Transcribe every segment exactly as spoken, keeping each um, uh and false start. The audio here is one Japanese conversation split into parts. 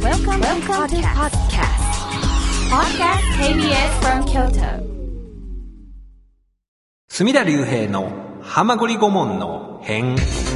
Welcome, Welcome to podcast. Podcast ケービーエス from Kyoto. 隅田隆平のはまぐり顧問の編。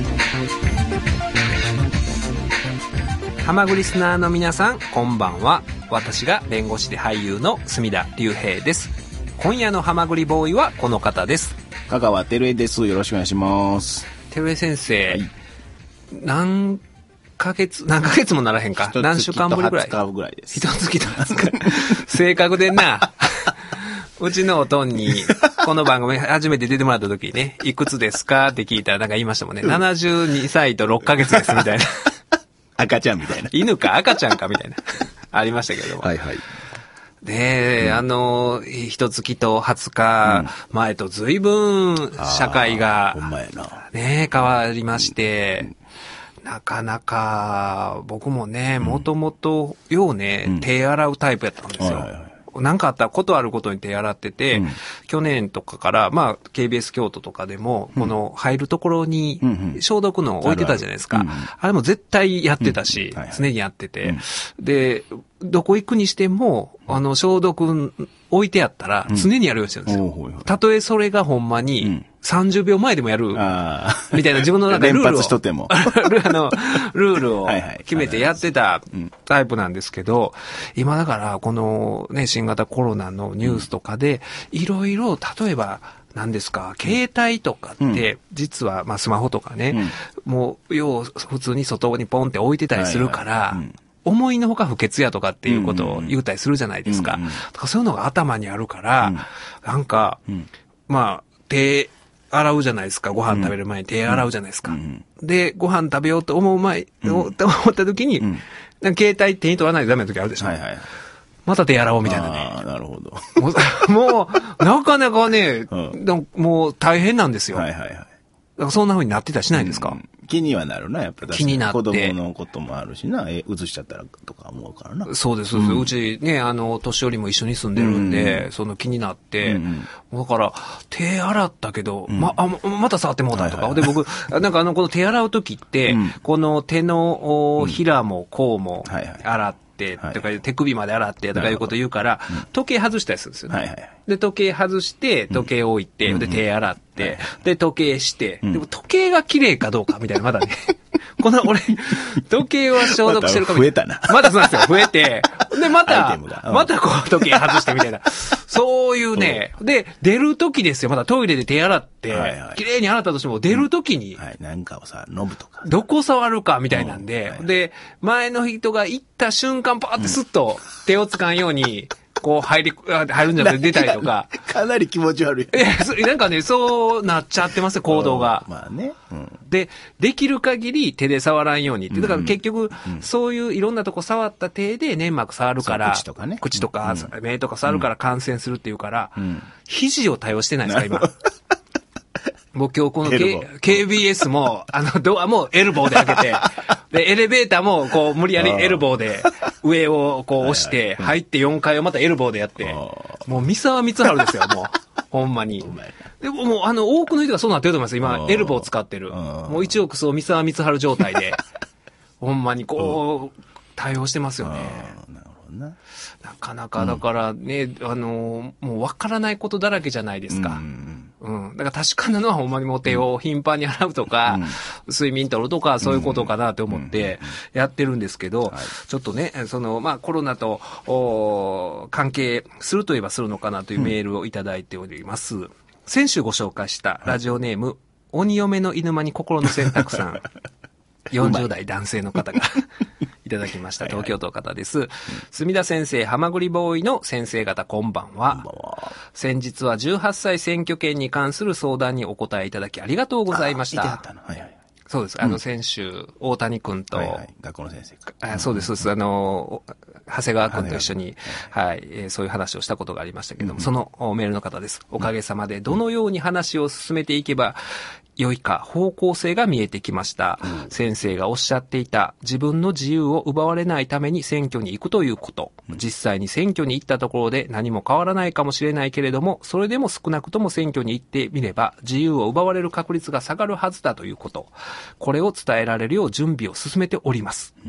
はまぐりスナーの皆さん、こんばんは。私が弁護士で俳優の隅田隆平です。今夜のはまぐりボーイはこの方です。 香川照江です。よろしくお願いします。 照江先生、 はい、 何ヶ月何ヶ月もならへんか、何週間ぶりぐらい。 ひとつきとはつかぐらいです。 ひとつきとはつか正確でなうちのおとんにこの番組初めて出てもらった時にね、いくつですかって聞いたらなんか言いましたもんね。ななじゅうにさいとろっかげつですみたいな赤ちゃんみたいな、 犬か赤ちゃんかみたいなありましたけども、 はいはい。 で、うん、あの一月とはつか前と随分社会が、 ほんまやな、 ね、変わりまして、うん、なかなか僕もね、もともとようね、うん、手洗うタイプやったんですよ、はいはい、なんかあったらことあることに手洗ってて、うん、去年とかから、まあ、ケービーエス 京都とかでも、うん、この入るところに消毒の置いてたじゃないですか。うんうん、あれも絶対やってたし、うんはいはい、常にやってて、うん、で、どこ行くにしても、あの、消毒置いてあったら常にやるようにしてるんですよ。うん、たとえそれがほんまにさんじゅうびょうまえでもやる、みたいな自分の中でルールを、 連発しとってもあの、ルールを決めてやってたタイプなんですけど、今だからこのね、新型コロナのニュースとかで、いろいろ、例えば、何ですか、携帯とかって、実は、まあスマホとかね、もう、要、普通に外にポンって置いてたりするから、思いのほか不潔やとかっていうことを言うたりするじゃないですか。だからそういうのが頭にあるから、なんか、まあ、手、洗うじゃないですか。ご飯食べる前に手洗うじゃないですか。うん、で、ご飯食べようと思う前、うん、と思った時に、うん、携帯手に取らないとダメな時あるでしょ。はいはい、また手洗おうみたいなね。 ああ、なるほど。 もう、もうなかなかね、うん、もう大変なんですよ。はいはいはい。だからそんな風になってたりしないですか？うん、 気にはなるな、やっぱり。 気になって。 子供のこともあるしな、え、移しちゃったらとか思うからな。 そうです、そうです。うん、うちね、あの、年寄りも一緒に住んでるんで、うん、その気になって、うんうん、だから、手洗ったけど、うん、ま、あ、また触ってもうたとか。はいはいはい、で、僕、なんかあの、この手洗うときって、うん、この手の、ひらも甲も洗って、とか手首まで洗ってとかいうこと言うから、時計外したりするんですよね。はいはい、で、時計外して、時計置いて、うん、で、手洗って、うん、で、時計して、うん、でも時計が綺麗かどうかみたいな、まだね。この俺、時計は消毒してるかみたいな。また増えたな。またそうなんですよ。増えて、で、また、またこう時計外してみたいな。そういうね、で、出る時ですよ。またトイレで手洗って、はいはい、綺麗に洗ったとしても、出る時に、 はい、なんかをさ、ノブとか。 どこ触るかみたいなんで、はい、で、前の人が行った瞬間、パーってスッと手をつかんように、こう入り、入るんじゃなくて出たりとか。 かなり気持ち悪い。 え、なんかね、そうなっちゃってますよ、行動が。 まあね、うん。 で、できる限り手で触らんようにって。だから結局、うん、そういういろんなとこ触った手で粘膜触るから、 口とかね。 口とか、うん、目とか触るから感染するっていうから、うん、肘を対応してないですか、今。もう今日この、K、ケービーエス も、あの、ドアもエルボーで開けて、で、エレベーターも、こう、無理やりエルボーで、上をこう押して、入ってよんかいをまたエルボーでやって、もう三沢光晴ですよ、もう。ほんまに。でも、もう、あの、多くの人がそうなってると思います。今、エルボー使ってる。もう一億総三沢光晴状態で、ほんまにこう、対応してますよね。なかなか、だからね、うん、あの、もう分からないことだらけじゃないですか。うん。うん、だから確かなのはほんまにもう手を頻繁に洗うとか、うん、睡眠取るとか、そういうことかなと思ってやってるんですけど、うんうんはい、ちょっとね、その、まあコロナと関係するといえばするのかなというメールをいただいております。うん、先週ご紹介したラジオネーム、はい、鬼嫁の犬間に心の選択さん。よんじゅう代男性の方がいただきました。東京都の方です。はいはい、墨田先生、はまぐりボーイの先生方、こんばんは。こんばんは。先日はじゅうはっさい選挙権に関する相談にお答えいただきありがとうございました。 あ、たのはいはい、 そうです。あの、先週、大谷くんと、 はいはい、学校の先生か。 あ、そうです、そうです。あの、長谷川くんと一緒に、はい、えー、そういう話をしたことがありましたけども、うん、そのメールの方です。おかげさまで、どのように話を進めていけば、良いか方向性が見えてきました、うん、先生がおっしゃっていた自分の自由を奪われないために選挙に行くということ、うん、実際に選挙に行ったところで何も変わらないかもしれないけれども、それでも少なくとも選挙に行ってみれば自由を奪われる確率が下がるはずだということ、これを伝えられるよう準備を進めております、うん、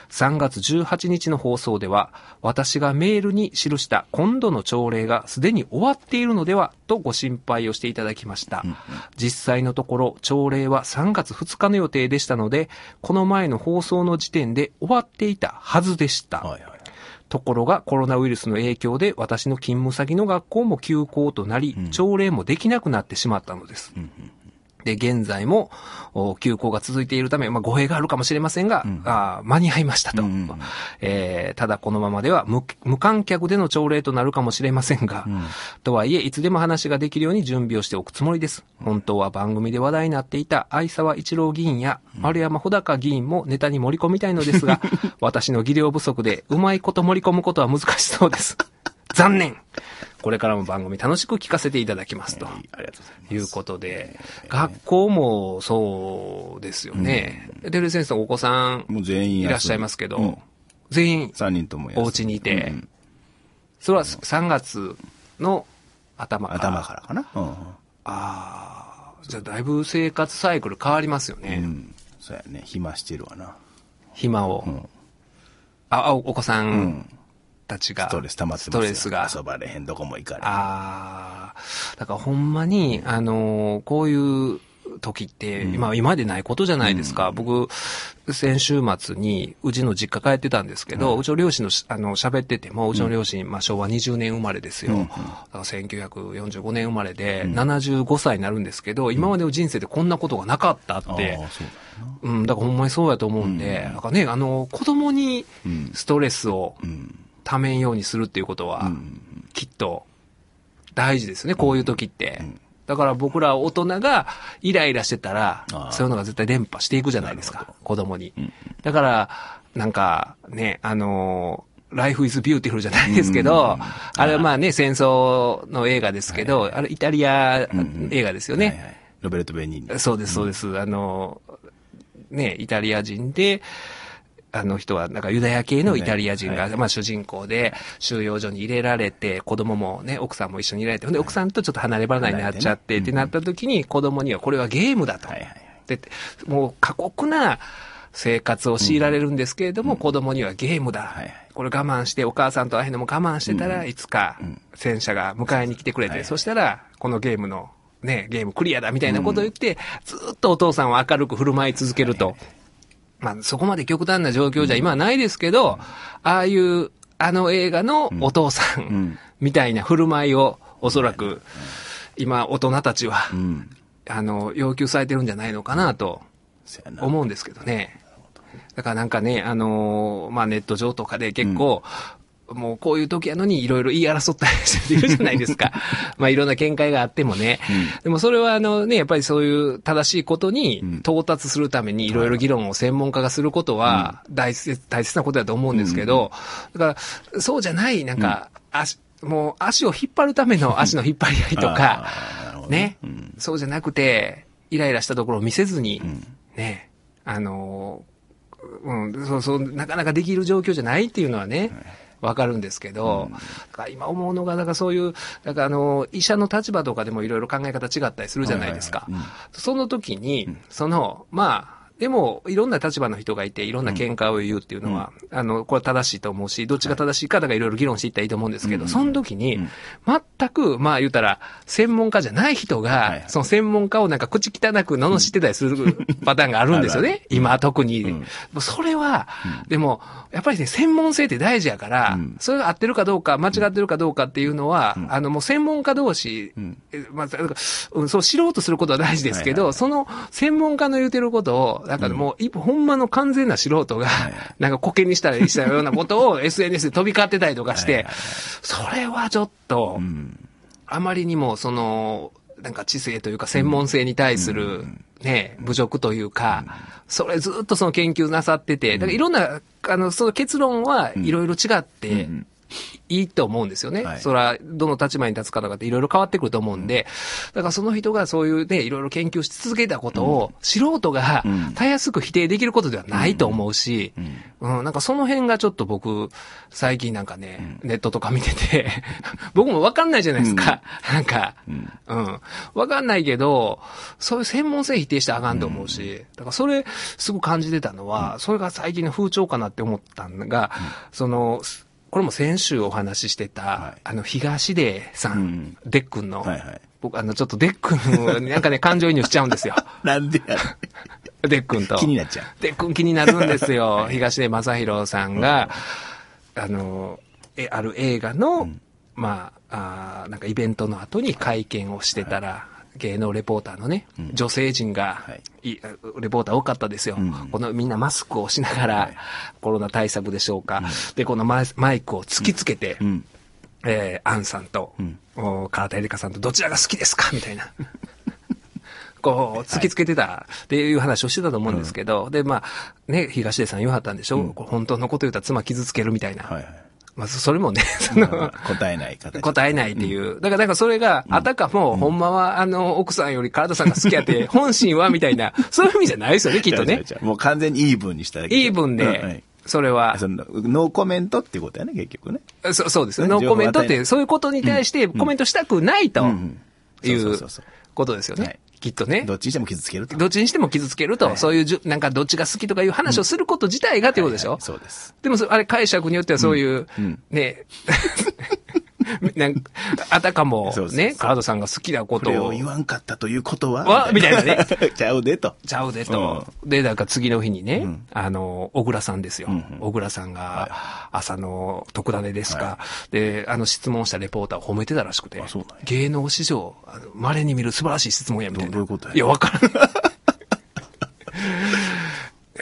さんがつじゅうはちにちの放送では、私がメールに記した今度の朝礼がすでに終わっているのではとご心配をしていただきました。うんうん、実際のところ、朝礼はさんがつふつかの予定でしたので、この前の放送の時点で終わっていたはずでした。はいはい、ところがコロナウイルスの影響で私の勤務先の学校も休校となり、うん、朝礼もできなくなってしまったのです。うんうん、で、現在も休校が続いているため、まあ、語弊があるかもしれませんが、うん、あ間に合いましたと、うんうんえー。ただこのままでは 無, 無観客での朝礼となるかもしれませんが、うん、とはいえいつでも話ができるように準備をしておくつもりです。本当は番組で話題になっていた相沢一郎議員や丸山穂高議員もネタに盛り込みたいのですが、私の技量不足でうまいこと盛り込むことは難しそうです。残念。これからも番組楽しく聞かせていただきますと、えー、ありがとうございます。いうことで、えー、学校もそうですよね。うん、デル先生お子さんもう全員いらっしゃいますけど、うん、全員さんにんともお家にいて、うん、それはさんがつの頭から頭からかな。うん、 ああ、じゃあだいぶ生活サイクル変わりますよね。 うん、そうやね。暇してるわな。 暇を。うん、あ、お子さん。うんたちがストレス溜まってますよ。ストレスが遊ばれへん、どこも行かれへん。 ああ、だからほんまにあのー、こういう時って、うん、今今までないことじゃないですか。うん、僕先週末にうちの実家帰ってたんですけど、うん、うちの両親のあの喋ってても、うちの両親、うん、まあ昭和にじゅうねん生まれですよ。うん、だからせんきゅうひゃくよんじゅうごねん生まれで、うん、ななじゅうごさいになるんですけど、今までの人生でこんなことがなかったって。うん、だからほんまにそうやと思うんで、うん、なんかね、あの子供にストレスを、うんためんようにするっていうことは、きっと大事ですね、こういう時って。だから僕ら大人がイライラしてたら、そういうのが絶対伝播していくじゃないですか、子供に。だから、なんかね、あの、Life is Beautiful じゃないですけど、あれはまあね、戦争の映画ですけど、あれイタリア映画ですよね。 ロベルト・ベニーニ。 そうです、そうです。あの、ね、イタリア人で、あの人はなんかユダヤ系のイタリア人が、はい、まあ主人公で収容所に入れられて、子供もね、奥さんも一緒に入れられて、ほんで奥さんとちょっと離れ離れになっちゃって、ってなった時に子供にはこれはゲームだと。はいはいはい、で、もう過酷な生活を強いられるんですけれども、うん、子供にはゲームだ。はいはい、これ我慢して、お母さんと会えるのも我慢してたらいつか戦車が迎えに来てくれて、うん、そしたらこのゲームのね、ゲームクリアだみたいなことを言って、ずっとお父さんを明るく振る舞い続けると。はいはい、まあ、そこまで極端な状況じゃ今はないですけど、うん、ああいう、あの映画のお父さんみたいな振る舞いをおそらく今大人たちは、うん、あの、要求されてるんじゃないのかなと思うんですけどね。だからなんかね、あのー、まあネット上とかで結構、うん、もうこういう時やのにいろいろ言い争ったりしてるじゃないですか。まあいろんな見解があってもね。うん、でもそれはあのね、やっぱりそういう正しいことに到達するためにいろいろ議論を専門家がすることは大切、大切なことだと思うんですけど、だからそうじゃない、なんか、足、もう足を引っ張るための足の引っ張り合いとか、ね、うん、そうじゃなくて、イライラしたところを見せずに、ね、あの、うん、そうそう、なかなかできる状況じゃないっていうのはね、わかるんですけど、うん、だから今思うのが、だからそういう、だからあの、医者の立場とかでもいろいろ考え方違ったりするじゃないですか。はいはいはい、うん、その時に、うん、その、まあ、でも、いろんな立場の人がいて、いろんな見解を言うっていうのは、うん、あの、これは正しいと思うし、どっちが正しいか、だからいろいろ議論していったらいいと思うんですけど、うん、その時に、全く、まあ言うたら、専門家じゃない人が、はいはい、その専門家をなんか口汚く罵ってたりするパターンがあるんですよね。今特に、うん。それは、うん、でも、やっぱりね、専門性って大事やから、うん、それが合ってるかどうか、間違ってるかどうかっていうのは、うん、あの、もう専門家同士、うん、まあ、うん、そう知ろうとすることは大事ですけど、はいはい、その専門家の言うてることを、だからもう、うん、ほんまの完全な素人が、はい、なんかコケにしたりしたようなことを エスエヌエス で飛び交ってたりとかして、はいはいはい、それはちょっと、うん、あまりにもその、なんか知性というか専門性に対する、ね、侮辱というか、それずっとその研究なさってて、だからいろんな、あの、その結論はいろいろ違っていいと思うんですよね。 はい、 それは、どの立場に立つかとかっていろいろ変わってくると思うんで、うん、だからその人がそういうね、いろいろ研究し続けたことを、うん、素人がたやすく否定できることではないと思うし、うんうんうん、なんかその辺がちょっと僕、最近なんかね、うん、ネットとか見てて、僕もわかんないじゃないですか。うん、なんか、うん、うん。わかんないけど、そういう専門性否定してあかんと思うし、うん、だからそれ、すごく感じてたのは、うん、それが最近の風潮かなって思ったのが、うん、その、これも先週お話ししてた、はい、あの、東出さん、うん、デックンの、はいはい、僕、あの、ちょっとデックンになんかね、感情移入しちゃうんですよ。 なんでやデックンと。 気になっちゃう。 デックン気になるんですよ。東出正宏さんが、うん、あの、え、ある映画の、うん、まあ、あなんかイベントの後に会見をしてたら、はい、芸能レポーターのね、うん、女性陣が、はい、レポーター多かったですよ、うん。このみんなマスクをしながら、はい、コロナ対策でしょうか。うん、で、このマイクを突きつけて、うん、えー、アンさんと、うん、唐田エリカさんとどちらが好きですかみたいな。こう、突きつけてたっていう話をしてたと思うんですけど、はい、で、まあ、ね、東出さん言わはったんでしょ、うん、本当のこと言ったら妻傷つけるみたいな。はいはい、まあ、それもね、その、 答えない形。 答えないっていう。だから、だからそれが、あたかも、ほんまは、あの、奥さんより唐田さんが好きやって、本心は、みたいな、そういう意味じゃないですよね、きっとね。 もう完全にイーブンにしただけ。 イーブンで、それは。 そのノーコメントっていうことやね、結局ね。 そ, そうです。ノーコメントって、そういうことに対してコメントしたくないということですよね。きっとね。 どっちにしても傷つけると。 どっちにしても傷つけると。はい、そういうじゅ、なんかどっちが好きとかいう話をすること自体がっていうことでしょ、 はいはい、そうです。 でも、あれ解釈によってはそういう、うん、ね、なんか、あたかも、ね、カードさんが好きなことを。 これを言わんかったということはわみたいなね。 ちゃうでと。 ちゃうでと。うん、で、なんか次の日にね、うん、あの、小倉さんですよ。うんうん、小倉さんが、朝の特ダネですか、はい。で、あの質問したレポーターを褒めてたらしくて。 そうなんや。 芸能史上、稀に見る素晴らしい質問やみたいな。 どういうことや。 いや、わからない。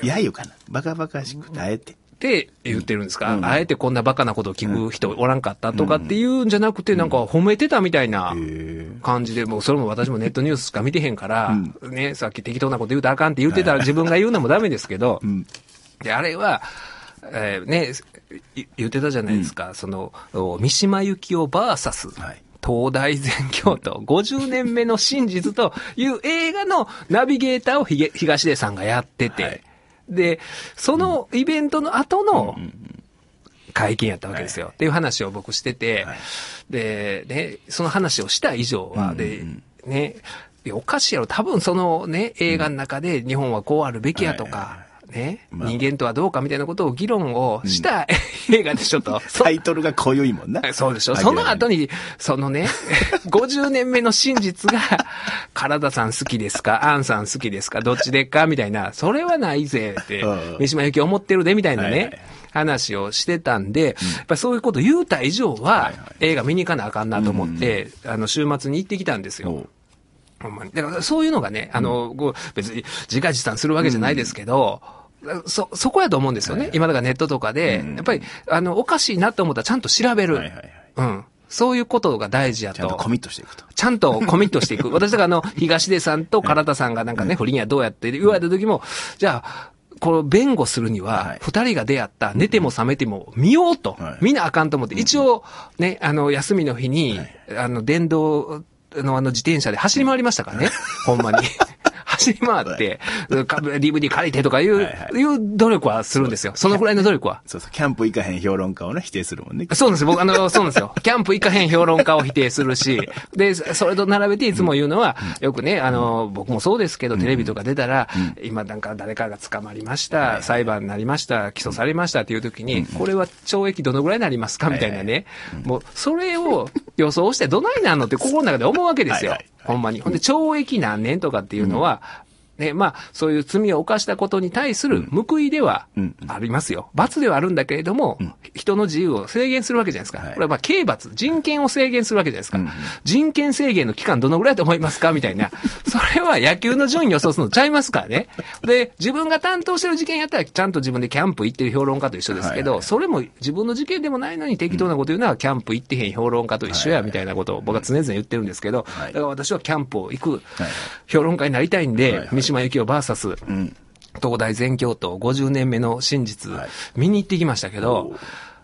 やゆかな。バカバカしくて、あえて。 って言ってるんですか、うん、あえてこんなバカなことを聞く人おらんかったとかっていうんじゃなくて、なんか褒めてたみたいな感じで、もうそれも私もネットニュースしか見てへんから、うん、ね、さっき適当なこと言うたらあかんって言ってたら自分が言うのもダメですけど、うん、で、あれは、えー、ね、言ってたじゃないですか、うん、その、三島由紀夫バーサス、はい、東大全教徒ごじゅうねんめの真実という映画のナビゲーターをひげ東出さんがやってて、はい、で、そのイベントの後の会見やったわけですよ。っていう話を僕してて、で、ね、その話をした以上は、で、ね、おかしいやろ、多分そのね、映画の中で日本はこうあるべきやとか、ね、人間とはどうかみたいなことを議論をした映画でしょと。 タイトルが濃ゆいもんな。 そうでしょ。その後に、そのね、ごじゅうねんめの真実が、唐田さん好きですか、アンさん好きですか、どっちでっかみたいな、それはないぜって、三島由紀夫思ってるでみたいなね、話をしてたんで、やっぱりそういうこと言うた以上は、映画見に行かなあかんなと思って、あの、週末に行ってきたんですよ。ほんまに。だからそういうのがね、あの、こう別に自画自賛するわけじゃないですけど、そ、そこやと思うんですよね。はいはい、今だからネットとかで、うん、やっぱり、あの、おかしいなと思ったらちゃんと調べる。はいはいはい、うん。そういうことが大事やと。 ちゃんとコミットしていくと。 ちゃんとコミットしていく。私だからあの、東出さんと唐田さんがなんかね、不倫やどうやって言われた時も、じゃあ、この弁護するには、二人が出会った寝ても覚めても見ようと。はい、見なあかんと思って、一応、ね、あの、休みの日に、はい、あの、電動、のあの自転車で走り回りましたからね。ほんまに。走り回って、ディーブイディー 借りてとかいう、はいはい、いう努力はするんですよ。そのぐらいの努力は。 そうそう。キャンプ行かへん評論家をね、否定するもんね。 そうなんですよ。僕、あの、そうなんですよ。キャンプ行かへん評論家を否定するし、で、それと並べていつも言うのは、うん、よくね、あの、僕もそうですけど、テレビとか出たら、うん、今なんか誰かが捕まりました、はいはい、裁判になりました、起訴されましたっていう時に、うん、これは懲役どのぐらいになりますかみたいなね。はいはいうん、もう、それを予想してどないなんのって心の中で思うわけですよ。はいはいはい、ほんまに。ほんで、懲役何年とかっていうのは、うんね、まあ、そういう罪を犯したことに対する報いではありますよ。罰ではあるんだけれども、うん、人の自由を制限するわけじゃないですか。はい、これはまあ、刑罰、人権を制限するわけじゃないですか。うん、人権制限の期間どのぐらいだと思いますかみたいな。それは野球の順位予想するのちゃいますからね。で、自分が担当してる事件やったら、ちゃんと自分でキャンプ行ってる評論家と一緒ですけど、はいはい、それも自分の事件でもないのに適当なこと言うのは、キャンプ行ってへん評論家と一緒や、みたいなことを僕は常々言ってるんですけど、はい、だから私はキャンプを行く評論家になりたいんで、はいはい、三島由紀夫バーサス、うん、東大全教徒ごじゅうねんめの真実、はい、見に行ってきましたけど、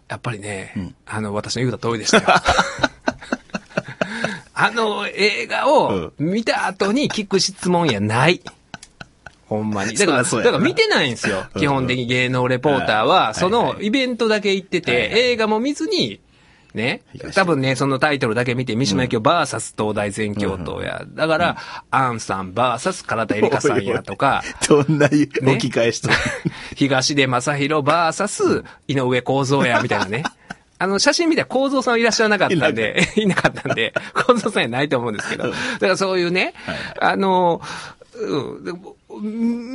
やっぱりね、 うん、 あの、私の言うた通りでしたよ。あの映画を見た後に聞く質問やない。ほんまに。だから、だから見てないんですよ。基本的に芸能レポーターは、そのイベントだけ行ってて、映画も見ずに、ね。多分ね、そのタイトルだけ見て、三島由紀夫バーサス東大全教頭や。だから、アンさんバーサス唐田エリカさんやとか。 どんな置き返しと。 東出正宏バーサス井上公造や、みたいなね。あの、写真見たら構造さんはいらっしゃらなかったんで、いなかったんで、構造さんやないと思うんですけど。だからそういうね、あの、うん、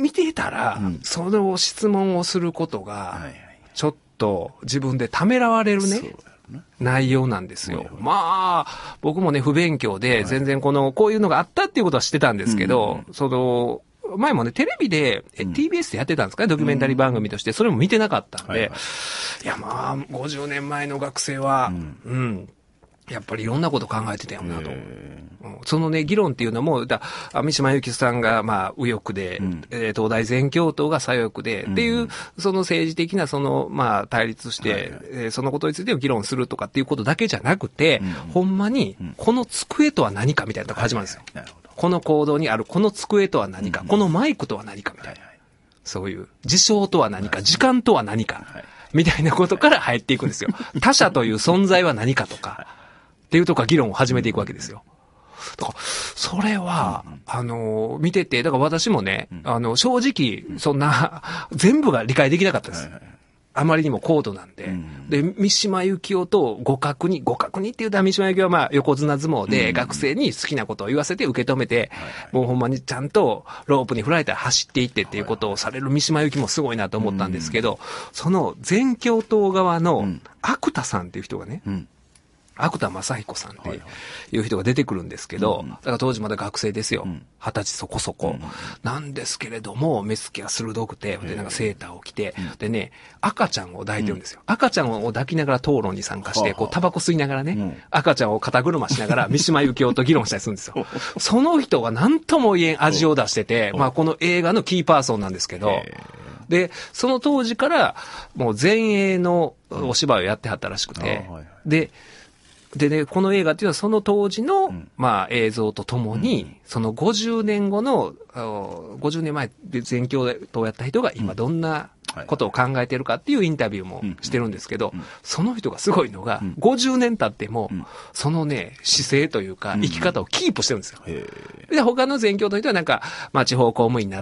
見てたら、うん、その質問をすることが、ちょっと自分でためらわれるね、内容なんですよ。まあ、僕もね、不勉強で、全然この、こういうのがあったっていうことは知ってたんですけど、その、前もね、テレビで、え、ティービーエス でやってたんですかね、ドキュメンタリー番組として、それも見てなかったんで、いや、まあ、ごじゅうねんまえの学生は、うん、うんやっぱりいろんなこと考えてたよなと。そのね、議論っていうのも、だ三島由紀夫さんが、まあ、右翼で、うん、えー、東大全教頭が左翼で、うん、っていう、その政治的な、その、まあ、対立して、はいはいえー、そのことについて議論するとかっていうことだけじゃなくて、うん、ほんまに、この机とは何かみたいなのが始まるんですよ。はいはい、この行動にある、この机とは何か、うん、このマイクとは何かみたいな。はいはい、そういう、事象とは何か、時間とは何か、はい、みたいなことから入っていくんですよ。他者という存在は何かとか、っていうとこから議論を始めていくわけですよ。だから、それは、うんうん、あの、見てて、だから私もね、うん、あの、正直、そんな、全部が理解できなかったです。はいはい、あまりにも高度なんで。うん、で、三島由紀夫と互角に、互角にって言うと三島由紀夫はまあ、横綱相撲で、学生に好きなことを言わせて受け止めて、うん、もうほんまにちゃんとロープに振られたら走っていってっていうことをされる三島由紀もすごいなと思ったんですけど、うん、その全教頭側の、芥田さんっていう人がね、うん芥田正彦さんっていう人が出てくるんですけど、だから当時まだ学生ですよ。二十歳そこそこ。なんですけれども、目つきが鋭くて、で、なんかセーターを着て、でね、赤ちゃんを抱いてるんですよ。赤ちゃんを抱きながら討論に参加して、こう、タバコ吸いながらね、赤ちゃんを肩車しながら、三島由紀夫と議論したりするんですよ。その人が何とも言えん味を出してて、まあこの映画のキーパーソンなんですけど、で、その当時から、もう前衛のお芝居をやってはったらしくて、で、でね、この映画っていうのはその当時の、うん、まあ映像とともに、うん、そのごじゅうねんごの、ごじゅうねんまえで全教頭やった人が今どんなことを考えてるかっていうインタビューもしてるんですけど、うんうん、その人がすごいのが、うん、ごじゅうねん経っても、うん、そのね、姿勢というか生き方をキープしてるんですよ。うん、で、他の全教頭の人はなんか、まあ地方公務員になって、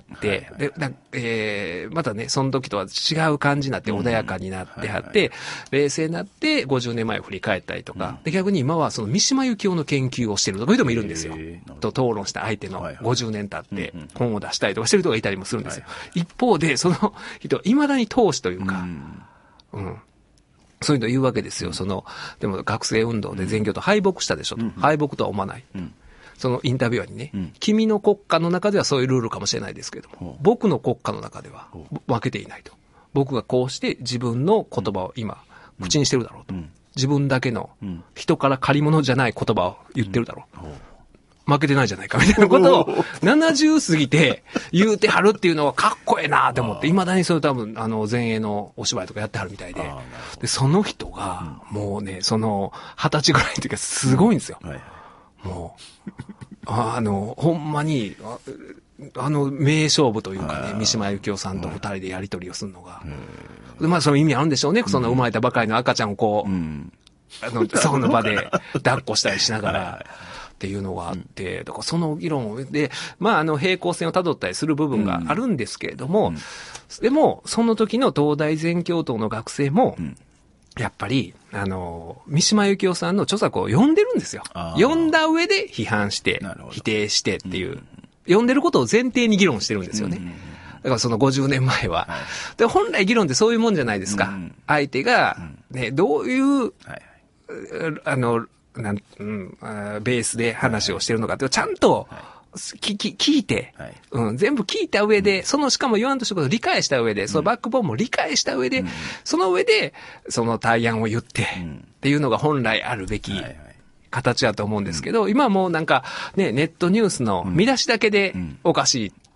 でなえー、またね、その時とは違う感じになって穏やかになってはって、冷静になってごじゅうねんまえを振り返ったりとか、で逆に今はその三島由紀夫の研究をしてるとかいう人もいるんですよ。と討論した相手のごじゅうねん経って本を出したりとかしてる人がいたりもするんですよ。一方で、その人、未だに闘志というか、うん、うん。そういうの言うわけですよ。その、でも学生運動で全教頭敗北したでしょと。敗北とは思わない。そのインタビュアーにね、うん、君の国家の中ではそういうルールかもしれないですけども、僕の国家の中では分けていないと。僕がこうして自分の言葉を今、口にしてるだろうと。自分だけの人から借り物じゃない言葉を言ってるだろう。負けてないじゃないかみたいなことをななじゅう過ぎて言うてはるっていうのはかっこええなと思って、未だにそれ多分あの前衛のお芝居とかやってはるみたいで、でその人がもうね、その二十歳ぐらいの時はすごいんですよ。もう、あの、ほんまに、あ, あの名勝負というかね、三島由紀夫さんと二人でやり取りをするのが、でまあその意味あるんでしょうね。その生まれたばかりの赤ちゃんをこう、あの、その場で抱っこしたりしながら、っていうのがあって、だからその議論を、で、まああの平行線を辿ったりする部分があるんですけれども、でも、その時の東大全教頭の学生も、やっぱり、あの、三島由紀夫さんの著作を読んでるんですよ。読んだ上で批判して、否定してっていう、読んでることを前提に議論してるんですよね。だからそのごじゅうねんまえは。で、本来議論ってそういうもんじゃないですか。相手が、ね、どういう、あの、なん、うん、ベースで話をしてるのかって、ちゃんと、聞き、聞いて、はい、うん、全部聞いた上で、うん、そのしかも言わんとしたことを理解した上で、うん、そのバックボーンも理解した上で、うん、その上で、その対案を言って、うん、っていうのが本来あるべき形だと思うんですけど、うん、今はもうなんか、ね、ネットニュースの見出しだけでおかしいっ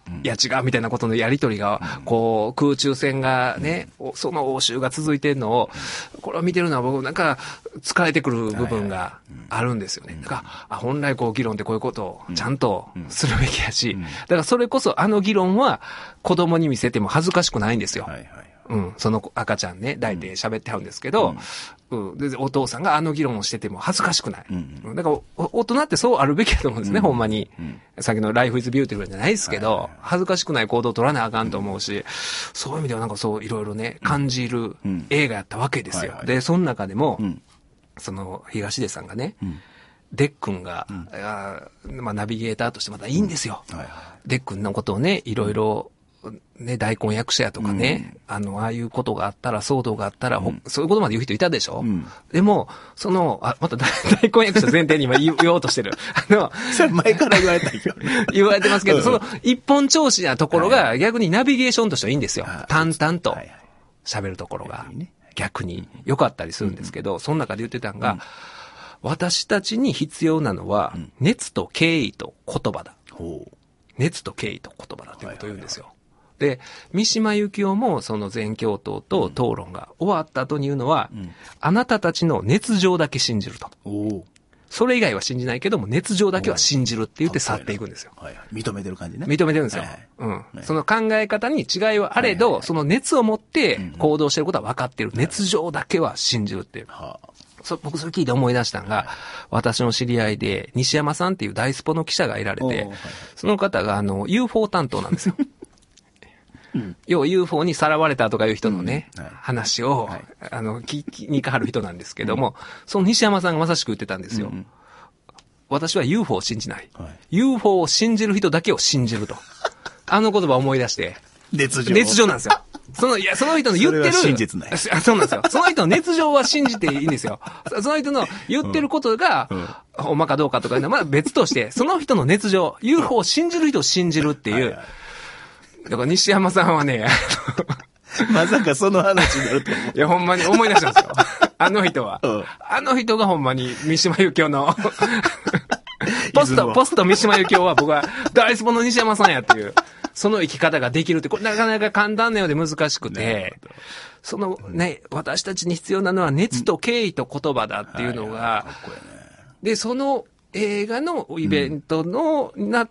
いや違うみたいなことのやりとりが、こう、空中戦がね、その応酬が続いてるのを、これを見てるのは僕なんか疲れてくる部分があるんですよね。だから、あ、本来こう議論ってこういうことをちゃんとするべきやし、だからそれこそあの議論は子供に見せても恥ずかしくないんですよ。はいはい、うん、その赤ちゃんね、抱いて喋ってはるんですけど、うんうん、でお父さんがあの議論をしてても恥ずかしくない。うんうん、だから大人ってそうあるべきだと思うんですね、うん、ほんまに。うん、さっきのライフイズビューティフルじゃないですけど、はいはい、恥ずかしくない行動を取らなあかんと思うし、うん、そういう意味ではなんかそういろいろね、感じる映画やったわけですよ。うんはいはい、で、その中でも、うん、その東出さんがね、うんデックンが、うんあまあ、ナビゲーターとしてまたいいんですよ。うんはいはい、デックンのことをね、いろいろ、ね、大根役者やとかね、うん、あの、ああいうことがあったら、騒動があったら、うん、そういうことまで言う人いたでしょ、うん、でも、その、あ、また大根役者前提に今言おうとしてる。あの、 それ前から言われたよね。 言われてますけど、その一本調子なところが逆にナビゲーションとしてはいいんですよ。淡々と喋るところが逆に良かったりするんですけど、その中で言ってたんが、うん私たちに必要なのは、熱と敬意と言葉だ。うん、熱と敬意と言葉だということを言うんですよ。はいはいはい、で、三島由紀夫もその全教頭と討論が終わった後に言うのは、うん、あなたたちの熱情だけ信じると。おそれ以外は信じないけども、熱情だけは信じるって言って去っていくんですよ。 はいはい、認めてる感じね。 認めてるんですよ。はいはい、うん、はい。その考え方に違いはあれど、はいはいはい、その熱を持って行動してることは分かってる。うん、熱情だけは信じるっていう。はあそ僕それ聞いて思い出したのが、私の知り合いで、西山さんっていう大スポの記者がいられて、はいはい、その方があの、ユーフォー 担当なんですよ。うん、要は ユーフォー にさらわれたとかいう人のね、うんはい、話を、はい、あの、聞きにかはる人なんですけども、うん、その西山さんがまさしく言ってたんですよ。うん、私は ユーフォー を信じない、はい。ユーフォー を信じる人だけを信じると。あの言葉を思い出して。 熱情。 熱情なんですよ。その、いや、その人の言ってる。 それは真実ない。 そうなんですよ。その人の熱情は信じていいんですよ。その人の言ってることが、うんうん、ほんまかどうかとかいうのは、まだ別として、その人の熱情、ユーフォー を信じる人を信じるっていう。はいはい、だから西山さんはね、 まさかその話になると思う。 いや、ほんまに思い出したんですよ。あの人は。うん、あの人がほんまに三島由紀夫の、ポスト、ポスト三島由紀夫は僕は大スポの西山さんやっていう。その生き方ができるって、これなかなか簡単なようで難しくて、そのね、私たちに必要なのは熱と敬意と言葉だっていうのが、で、その映画のイベントの、なって、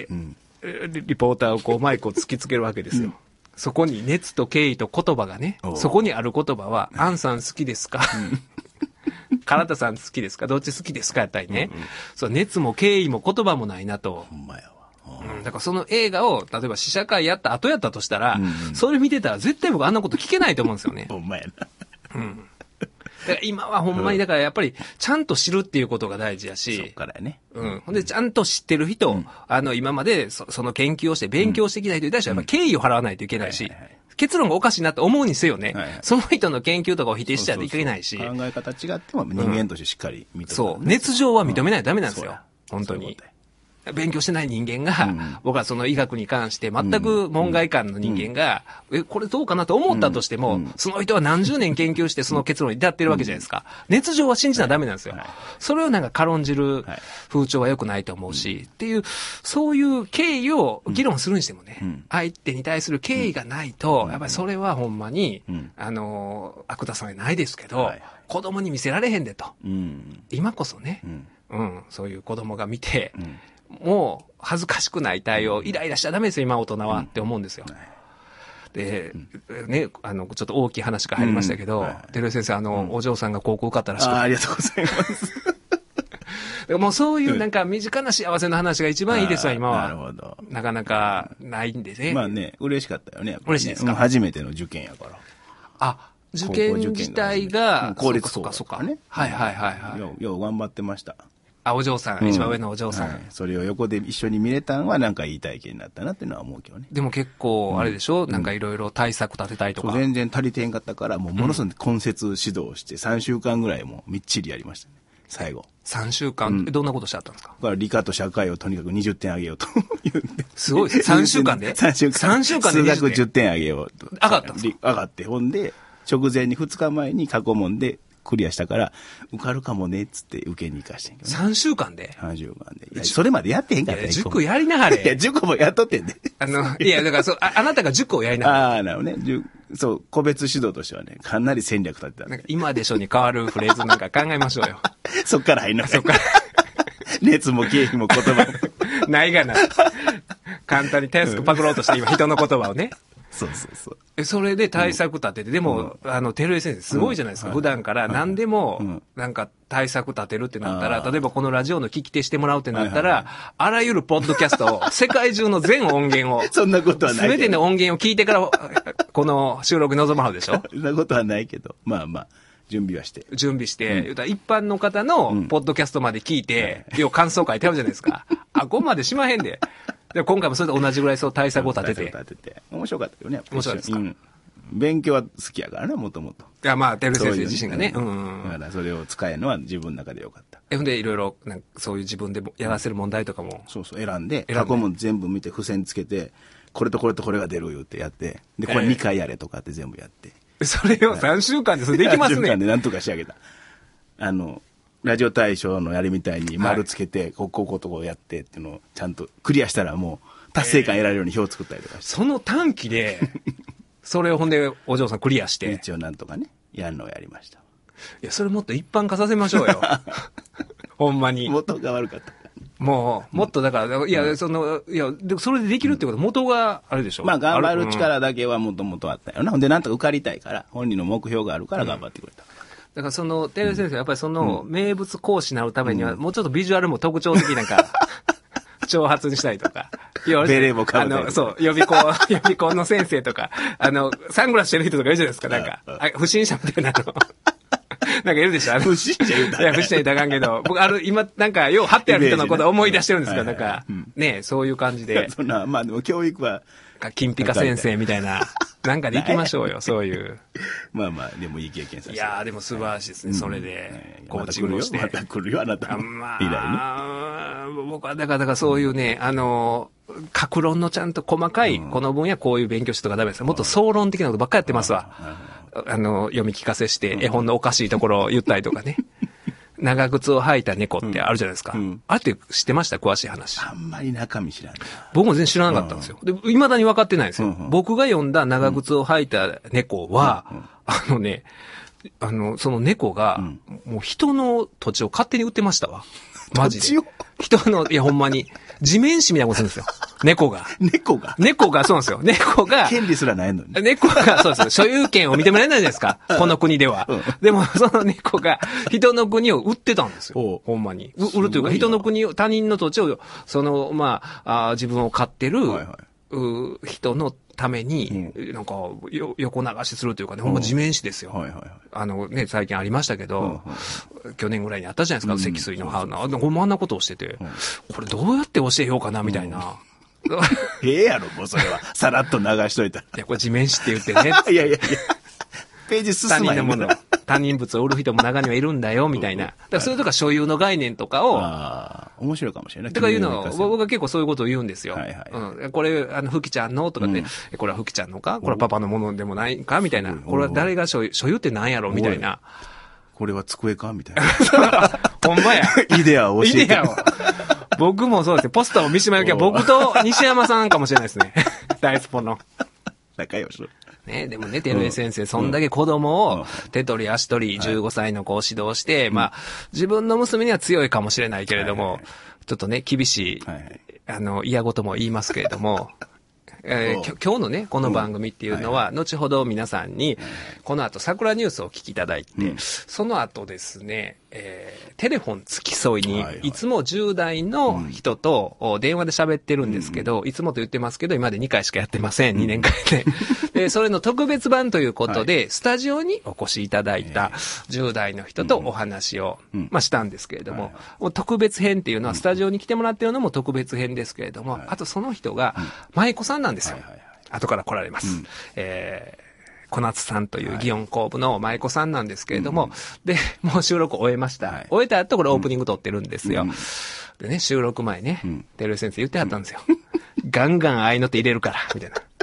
リポーターをこうマイクを突きつけるわけですよ。そこに熱と敬意と言葉がね、そこにある言葉は、アンさん好きですか唐田さん好きですかどっち好きですかやったりね。そう、熱も敬意も言葉もないなと。 ほんまやわ。 うん、だからその映画を、例えば試写会やった後やったとしたら、うんうん、それ見てたら絶対僕あんなこと聞けないと思うんですよね。 ほんまやな。 うん。だから今はほんまに、だからやっぱり、ちゃんと知るっていうことが大事やし。 そっからやね。 うん。ほんで、ちゃんと知ってる人、うん、あの、今までそ、その研究をして勉強してきた人に対しては、やっぱ敬意を払わないといけないし、うんはいはいはい、結論がおかしいなと思うにせよね、はいはい、その人の研究とかを否定しちゃいけないし。 そうそうそう考え方違っても人間としてしっかり認める、ねうん。そう。 熱情は認めないとダメなんですよ。うん、本当に。勉強してない人間が、うん、僕はその医学に関して全く門外漢の人間が、うん、え、これどうかなと思ったとしても、うん、その人は何十年研究してその結論に至ってるわけじゃないですか。うん、熱情は信じなダメなんですよ。はい、それをなんか軽んじる風潮は良くないと思うし、はい、っていう、そういう経緯を議論するにしてもね、うん、相手に対する敬意がないと、やっぱりそれはほんまに、うん、あの、悪田さんはないですけど、はい、子供に見せられへんでと。うん、今こそね、うんうん、そういう子供が見て、うんもう恥ずかしくない対応、イライラしちゃダメですよ、今大人は、うん、って思うんですよ。で、うん、ね、あの、ちょっと大きい話が入りましたけど、照井、うん、先生、あの、うん、お嬢さんが高校受かったらしくて。 あ、ありがとうございます。 もうそういうなんか身近な幸せの話が一番いいですわ、今は。なるほど。なかなかないんでね。 まあね、嬉しかったよね。 嬉しいですか、 うん、初めての受験やから。 あ、受験自体が、 公立校そうか、そうか。ね。はいはいはいはい。 よう、よう頑張ってました。 あ、お嬢さん、うん、一番上のお嬢さん、はい。 それを横で一緒に見れたんはなんかいい体験になったなっていうのは思うけどね。 でも結構、あれでしょ、うん、なんかいろいろ対策立てたいとか。 全然足りてへんかったから、もうものすごく根節指導してさんしゅうかんぐらいもみっちりやりましたね。最後。 さんしゅうかん、うん、どんなことしてあったんですか？ だから理科と社会をとにかくにじゅってんあげようと言うんで。 すごいです。さんしゅうかんで ?さん 週間。さんしゅうかんで数学じゅってんあげようと。 上がったんですか？ 上がって、ほんで、直前にふつかまえに過去問でクリアしたから、受かるかもね、っつって受けに行かしてんけど、ね。 さんしゅうかんで ?さんしゅうかんで。いや、それまでやってへんかったね。塾やりなはれ。 いや、塾もやっとってんで。 あの、いや、だからそう、あ、あなたが塾をやりなはれ。 ああ、なるほどね。そう、個別指導としてはね、かなり戦略立ってた。 なんか今でしょに変わるフレーズなんか考えましょうよ。 そっから入んの。 そっから。 熱も経費も言葉も。 ないがな。簡単にタスクパクろうとして今人の言葉をね。 そうそうそう。 え、それで対策立てて、でも、あの、照井先生すごいじゃないですか。普段から何でも、なんか対策立てるってなったら、例えばこのラジオの聞き手してもらうってなったら、あらゆるポッドキャストを、世界中の全音源を、 そんなことはない。 すべての音源を聞いてから、この収録に臨まはるでしょ。 そんなことはないけど、まあまあ。準備はして。 準備して、うん、一般の方のポッドキャストまで聞いて、うん、要は感想書いてあるじゃないですか。あ、ここまでしまへんで。で今回もそれと同じぐらいそう対策を立てて。 立てて。面白かったよね。 面白いですか、うん、 勉強は好きやからね、もともと。 いや、まあ、てる先生自身がね。う、うんうん。 だからそれを使えるのは自分の中でよかった。 え、ほんで、いろいろ、なんかそういう自分でやらせる問題とかも。うん、 そうそう、選んで、過去問全部見て、付箋つけて、これとこれとこれが出る言ってやって、で、これにかいやれとかって全部やって。 えー、それをさんしゅうかんでそれできますね。さんしゅうかんでなんとか仕上げた。あの、ラジオ大賞のやりみたいに丸つけて、はい、こう、こう、こうとこうやってっていうのをちゃんとクリアしたらもう、達成感得られるように表を作ったりとかして。 その短期で、それをほんで、お嬢さんクリアして。 一応なんとかね、やるのをやりました。 いや、それもっと一般化させましょうよ。ほんまに。 元が悪かった。 もう、もっとだから、いや、うん、その、いや、でそれでできるってこと、元があれでしょ。 まあ、頑張る力だけはもともとあったよな。ほんで、なんとか受かりたいから、本人の目標があるから頑張ってくれた。うん、 だからその、てる先生、やっぱりその、名物講師になるためには、もうちょっとビジュアルも特徴的なんか、挑発にしたりとか。 ベレーもかぶったり。 あの、そう、予備校、予備校の先生とか、あの、サングラスしてる人とかいるじゃないですか、なんか。あ不審者みたいなの。なんかいるでしょあの不審者言うたら。 いや、不審者言うたらあかんけど、僕、ある、今、なんか、よう貼ってある人のこと思い出してるんですか、なんか、ねそういう感じで。 そんな、まあでも教育は。 金ピカ先生みたいな。なんかで行きましょうよ、そういう。 まあまあ、でもいい経験させて。 いやー、でも素晴らしいですね、それで。コーチングをして。 また来るよ、あなたも。 まあ、僕は、だから、だからそういうね、あの、各論のちゃんと細かい、この分野こういう勉強してとかダメですよ。もっと総論的なことばっかりやってますわ。あの、読み聞かせして、絵本のおかしいところを言ったりとかね。長靴を履いた猫ってあるじゃないですか。うん、あれって知ってました？詳しい話。 あんまり中身知らない。 僕も全然知らなかったんですよ。で、未だに分かってないんですよ。うんうん、僕が読んだ長靴を履いた猫は、うんうん、あのね、あの、その猫が、うん、もう人の土地を勝手に売ってましたわ。マジで。人の、いやほんまに、地面師みたいなことするんですよ。猫が。 猫が猫が、そうなんですよ。猫が。 権利すらないのに。 猫が、そうです。所有権を認められないじゃないですか。この国では。うん、でも、その猫が、人の国を売ってたんですよ。ほんまに。売るというか、人の国を、他人の土地を、その、まあ、あ自分を飼ってる、はいはい、う人のために、うん、なんかよ、横流しするというかね、ほんま地面師ですよ。はいはいはい、あのね、最近ありましたけど、うんうん、去年ぐらいにあったじゃないですか、うん、積水のハウナ。ほんまあんなことをしてて、うん、これどうやって教えようかな、みたいな。うんええやろ、もうそれは。さらっと流しといたら。 いや、これ地面師って言ってね。 いやいやいや。ページ進まない。 他人のもの、他人物を売る人も中にはいるんだよ、みたいな。だからそれとか所有の概念とかを。 ああ、面白いかもしれない。 とかいうのを、僕は結構そういうことを言うんですよ。はいはい。うん。これ、あの、ふきちゃんのとかね、うん、これはふきちゃんのかこれはパパのものでもないかみたいな。これは誰が所有、所有って何やろみたいな。 これは机かみたいな。 ほんまや。 イデアを教えて。 イデアを。僕もそうですね。ポスターを三島由紀は僕と西山さんかもしれないですね。大スポの。 仲良し。 ね、でもね、照江先生、そんだけ子供を手取り足取りじゅうごさいの子を指導して、まあ、自分の娘には強いかもしれないけれども、ちょっとね、厳しい、あの、嫌事も言いますけれども、えー、今日のね、この番組っていうのは、後ほど皆さんに、この後桜ニュースを聞きいただいて、うん、その後ですね、えー、テレフォン付き添いに、はいはい、いつもじゅう代の人と電話で喋ってるんですけど、うん、いつもと言ってますけど、今までにかいしかやってません、にねんかんで。で、それの特別版ということで、はい、スタジオにお越しいただいたじゅう代の人とお話を、うん、まあ、したんですけれども、はい、特別編っていうのは、スタジオに来てもらってるのも特別編ですけれども、はい、あとその人が、舞妓さんなんですよ。はいはいはい、後から来られます。うん、えー小夏さんという祇園工部の舞妓さんなんですけれども、はい、で、もう収録終えました。はい、終えた後これオープニング撮ってるんですよ。うん、でね、収録前ね、照江、うん、先生言ってはったんですよ。ガンガン合いの手入れるから、みたいな。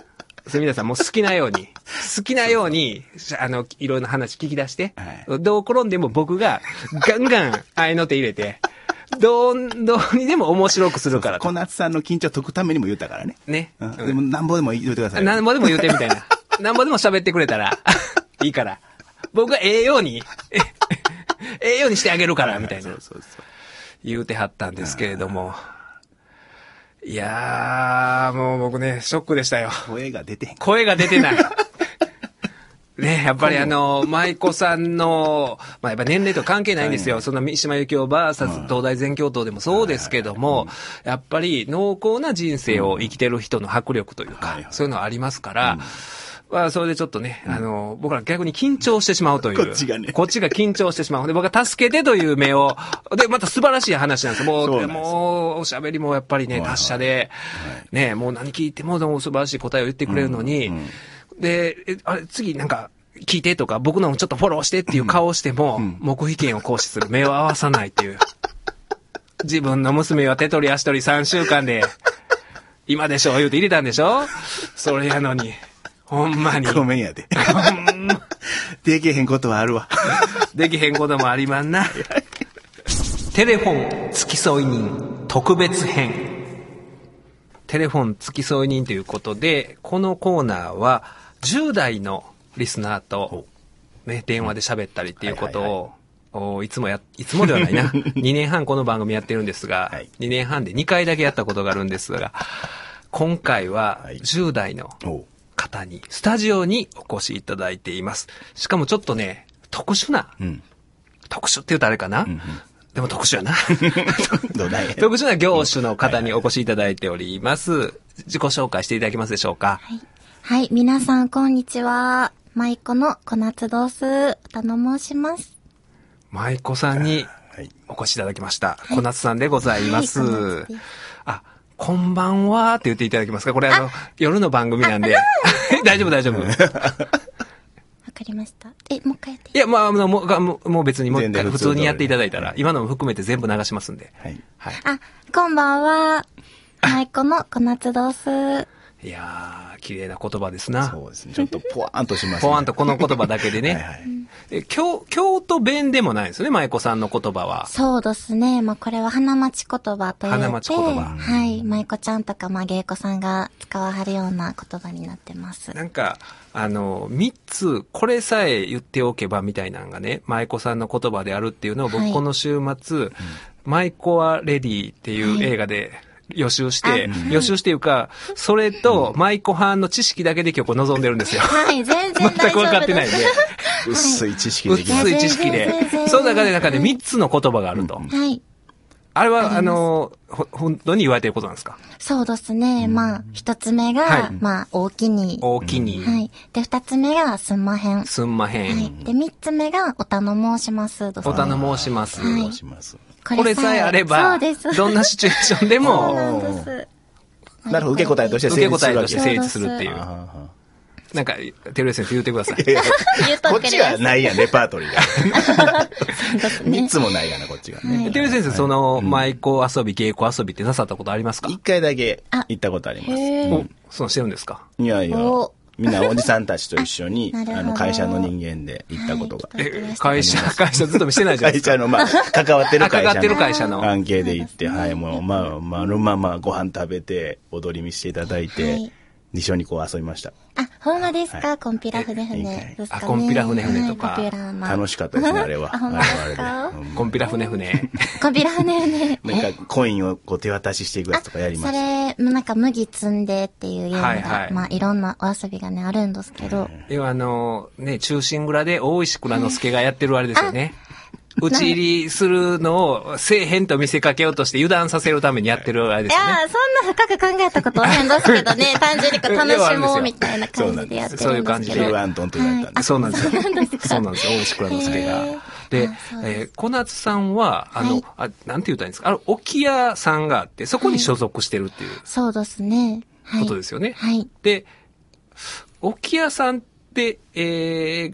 皆さんもう好きなように、好きなように、あの、いろんな話聞き出して、はい、どう転んでも僕がガンガン合いの手入れて、どう、どうにでも面白くするからと。 小夏さんの緊張解くためにも言ったからね。 ね。 うん、でも、なんぼでも言うてください。 なんぼでも言うてみたいな。なんぼでも喋ってくれたら、いいから。僕がええように、ええようにしてあげるから、みたいな。そうそうそう。言うてはったんですけれども。いやー、もう僕ね、ショックでしたよ。 声が出てへん。 声が出てない。ね、やっぱりあの、舞妓さんの、まあやっぱ年齢と関係ないんですよ。そんな三島由紀夫 ブイエス 東大全教頭でもそうですけども、やっぱり濃厚な人生を生きてる人の迫力というか、そういうのありますから、まあ、それでちょっとね、あの、僕ら逆に緊張してしまうという。 こっちがね。 こっちが緊張してしまう。で、僕が助けてという目を、で、また素晴らしい話なんですよ。もう、もう、おしゃべりもやっぱりね、達者で、ね、もう何聞いてもでも素晴らしい答えを言ってくれるのに、で、あれ、次なんか、聞いてとか、僕のもちょっとフォローしてっていう顔をしても、黙秘権を行使する。目を合わさないっていう。自分の娘は手取り足取りさんしゅうかんで、今でしょ言うて入れたんでしょそれやのに。ほんまに。 ごめんやで。できへんことはあるわ。 できへんこともありまんな。テレフォン付き添い人特別編。テレフォン付き添い人ということで、このコーナーはじゅう代のリスナーと、ね、電話で喋ったりっていうことを、はいはいはい、いつもや、いつもではないな。にねんはんこの番組やってるんですが、はい、にねんはんでにかいだけやったことがあるんですが、今回はじゅう代の方に、スタジオにお越しいただいています。しかもちょっとね、特殊な、うん、特殊って言うとあれかな、うんうん、でも特殊やな。特殊な業種の方にお越しいただいております。はいはい、自己紹介していただけますでしょうか。 はい、はい、皆さんこんにちは。舞妓の小夏どうす、歌の申します。 舞妓さんにお越しいただきました。はい、小夏さんでございます。はい、あ、こんばんはって言っていただけますか。これあの、夜の番組なんで。大丈夫大丈夫。わかりました。え、もう一回やって。 いや、まあ、あの、もう、もう別にもう一回普通にやっていただいたら、今のも含めて全部流しますんで。はい。 はい。あ、こんばんは。舞妓の小夏どうす。 いやー、綺麗な言葉ですな。 そうですね。ちょっとポワーンとしますね。 ポワーンとこの言葉だけでね。はいはい、え京、京都弁でもないですよね、舞妓さんの言葉は。 そうですね。まあ、これは花町言葉という。 花町言葉。 はい。舞妓ちゃんとか、まあ、芸妓さんが使わはるような言葉になってます。 なんか、あの、三つ、これさえ言っておけばみたいなのがね、舞妓さんの言葉であるっていうのを僕、はい、この週末、舞妓はレディーっていう映画で、はい予習して、予習していうか、それと、舞妓派の知識だけで今日臨んでるんですよ。 はい、全然大丈夫です。 全く分かってないんで。 薄い知識で。 薄い知識で。その中で中でみっつの言葉があると。はい。あれは、あの、ほ、本当に言われてることなんですか？ そうですね。まあ、一つ目が、まあ、大きに。 大きに。 はい。で、二つ目が、すんまへん。 すんまへん。はい。 で、三つ目が、おたの申します。おたの申します。 はい。 これさえあれば、どんなシチュエーションでも、 なるほど、受け答えとして成立する。受け答えとして成立するっていう。なんか、テル先生言ってください。 こっちがないやん、レパートリーが。三つもないやな、こっちがね。 テル先生、その、舞妓遊び、芸妓遊びってなさったことありますか？ 一回だけ行ったことあります。 お、そうしてるんですか？ いやいや。みんなおじさんたちと一緒に、あの、会社の人間で行ったことが。 え、会社、会社ずっと見してないじゃないですか。 会社の、まあ、関わってる会社の。 関わってる会社の。 関係で行って、はい、もう、まあ、まあ、まあまあ、ご飯食べて、踊り見していただいて、一緒にこう遊びました。 あ、ほんまですか？コンピラ船船ですかね。 あ、コンピラ船船とか。 楽しかったですね、あれは。 あ、ほんまですか？ コンピラ船船。 コンピラ船船。 なんか、コインをこう手渡ししていくやつとかやりました。 それ、なんか麦積んでっていうゲームが、まあ、いろんなお遊びがね、あるんですけど。 要はあの、ね、中心蔵で大石蔵之介がやってるあれですよね。打ち入りするのをせえへんと見せかけようとして油断させるためにやってるあれですよね。 いや、そんな深く考えたことはへんですけどね、単純にこう楽しもうみたいな感じでやってるんですけど。 そういう感じで。 アントンと言われたんで。 そうなんですよ。そうなんですよ、大石倉之介が。で、えー、小夏さんは、あの、あ、なんて言ったらいいんですか、あの、置屋さんがあって、そこに所属してるっていう。 そうですね。 ことですよね。 はい。 で、置屋さんって、えー、があって、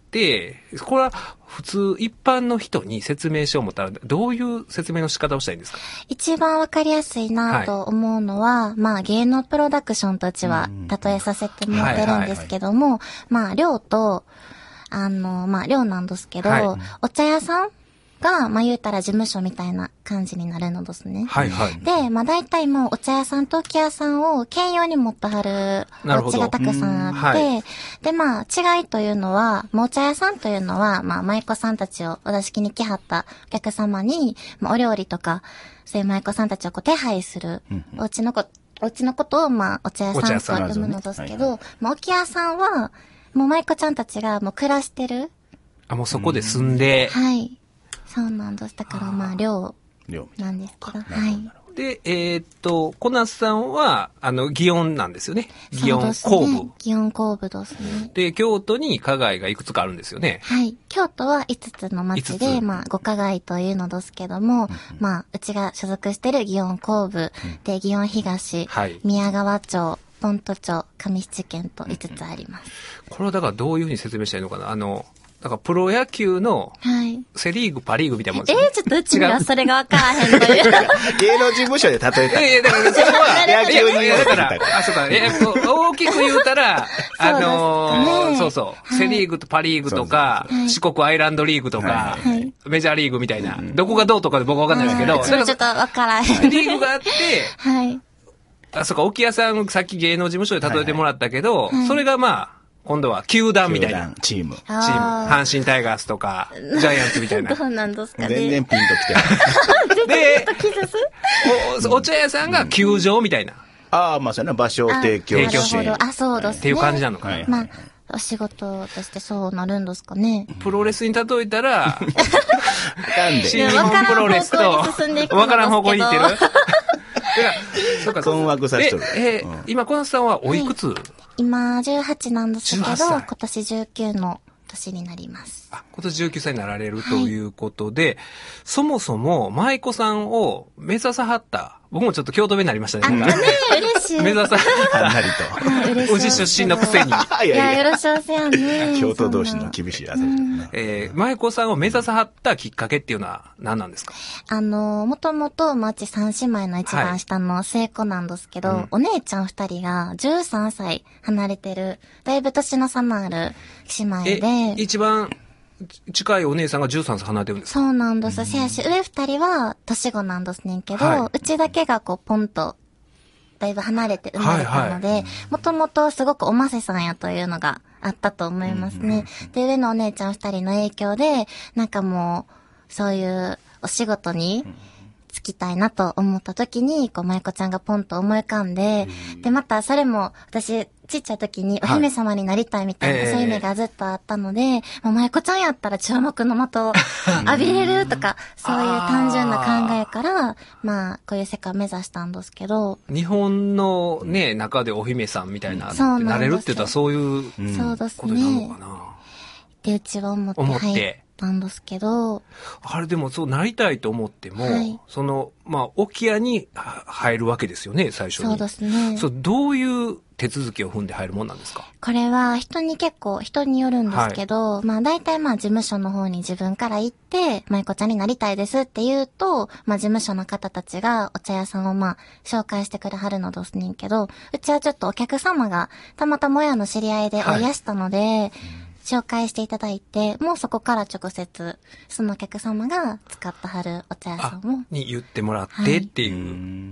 で、これは普通一般の人に説明しよう思ったら、どういう説明の仕方をしたらいいんですか？ 一番わかりやすいなと思うのは、はい、まあ芸能プロダクションとちは例えさせてもらってるんですけども、まあ寮と、あの、まあ寮なんですけど、はい、お茶屋さんが、まあ言うたら事務所みたいな感じになるのですね。 はいはい。 で、まあ大体もうお茶屋さんと置屋さんを兼用に持ってはるお家がたくさんあって、はい、で、まあ違いというのは、もうお茶屋さんというのは、まあ舞妓さんたちをお座敷に来はったお客様に、まあお料理とか、そういう舞妓さんたちをこう手配する、うん、お家のこ、お家のことを、まあお茶屋さんと呼ぶのですけど、ねはいはい、まあ置屋さんは、もう舞妓ちゃんたちがもう暮らしてる。 あ、もうそこで住んで。 はい。そうなんです。だからまあ、寮なんですけど。はい。 で、えー、っと、小夏さんは、あの、祇園なんですよね。祇園工部。 祇園工部ですね。 で、京都に花街がいくつかあるんですよね。 はい。京都はいつつの町で、まあ、五花街というのですけども、うん、まあ、うちが所属してる祇園工部、うん、で、祇園東、はい、宮川町、本都町、上七軒といつつあります。 これはだからどういうふうに説明したらいいのかな？あの、だからプロ野球のセリーグ、パリーグみたいなもんですね。えー、ちょっとうちにはそれがわからへんという。 芸能事務所で例えた。いやいや、だからそれは、野球に言うたら、あ、そうか、え大きく言うたら、あのー、そうそう、セリーグとパリーグとか、四国アイランドリーグとか、メジャーリーグみたいな、どこがどうとかで僕はわかんないですけど、 それちょっとわからへん。 セリーグがあって、 はい。 あ、そうか、沖屋さん、さっき芸能事務所で例えてもらったけど、それがまあ、今度は球団みたいな。 チーム。 チーム。阪神タイガースとか、ジャイアンツみたいな。 どうなんですかね。 全然ピンときてない。で、 お、お茶屋さんが球場みたいな。 ああ、まあそうね、場所を提供して。 あ、そうですね。 っていう感じなのかな。 まあ、お仕事としてそうなるんですかね。 プロレスに例えたら、新日本プロレスと、わからん方向に行ってる。 そうか、困惑させてる。 え、今、小夏さんはおいくつ？ 今、じゅうはちなんですけど、今年じゅうきゅうの年になります。 あ、今年じゅうきゅうさいになられるということで、はい、そもそも、舞妓さんを目指さはった、僕もちょっと京都弁になりましたね。 あ、ね嬉しい。 目指さはった。 はんなりと。宇治出身のくせに。 いや、よろしおせやね。 京都同士の厳しい汗、 ね。えー、舞妓さんを目指さはったきっかけっていうのは何なんですか？ あの、もともと、まち三姉妹の一番下の末っ子なんですけど、はい、お姉ちゃん二人がじゅうさんさい離れてる、だいぶ年の差のある姉妹で。 え、一番、近いお姉さんがじゅうさんさい離れてるんですか？ そうなんです。せやし、上二人は年子なんですねんけど、はい、うちだけがこう、ポンと、だいぶ離れて生まれたので、もともとすごくおませさんやというのがあったと思いますね。で、上のお姉ちゃん二人の影響で、なんかもう、そういうお仕事に、つきたいなと思った時に、こう、舞妓ちゃんがポンと思い浮かんで、で、またそれも、私、ちっちゃい時にお姫様になりたいみたいな、はい、そういう夢がずっとあったので、もう舞妓ちゃんやったら注目の的を浴びれるとか、そういう単純な考えから、まあ、こういう世界を目指したんですけど。 日本のね、中でお姫さんみたいな、なれるって言ったらそういうことになるのかな。 で、うちは思って入ったんですけど。 あれでもそうなりたいと思っても、はい、その、まあ、置屋に入るわけですよね、最初に。 そうですね。 そう、どういう手続きを踏んで入るもんなんですか？ これは人に結構、人によるんですけど、はい、まあ大体まあ事務所の方に自分から行って、舞妓ちゃんになりたいですって言うと、まあ事務所の方たちがお茶屋さんをまあ紹介してくれはるのですねんけど、うちはちょっとお客様がたまたま親の知り合いでおいやしたので、はい紹介していただいて、もうそこから直接、そのお客様が使ってはるお茶屋さんを。 に言ってもらってっていう、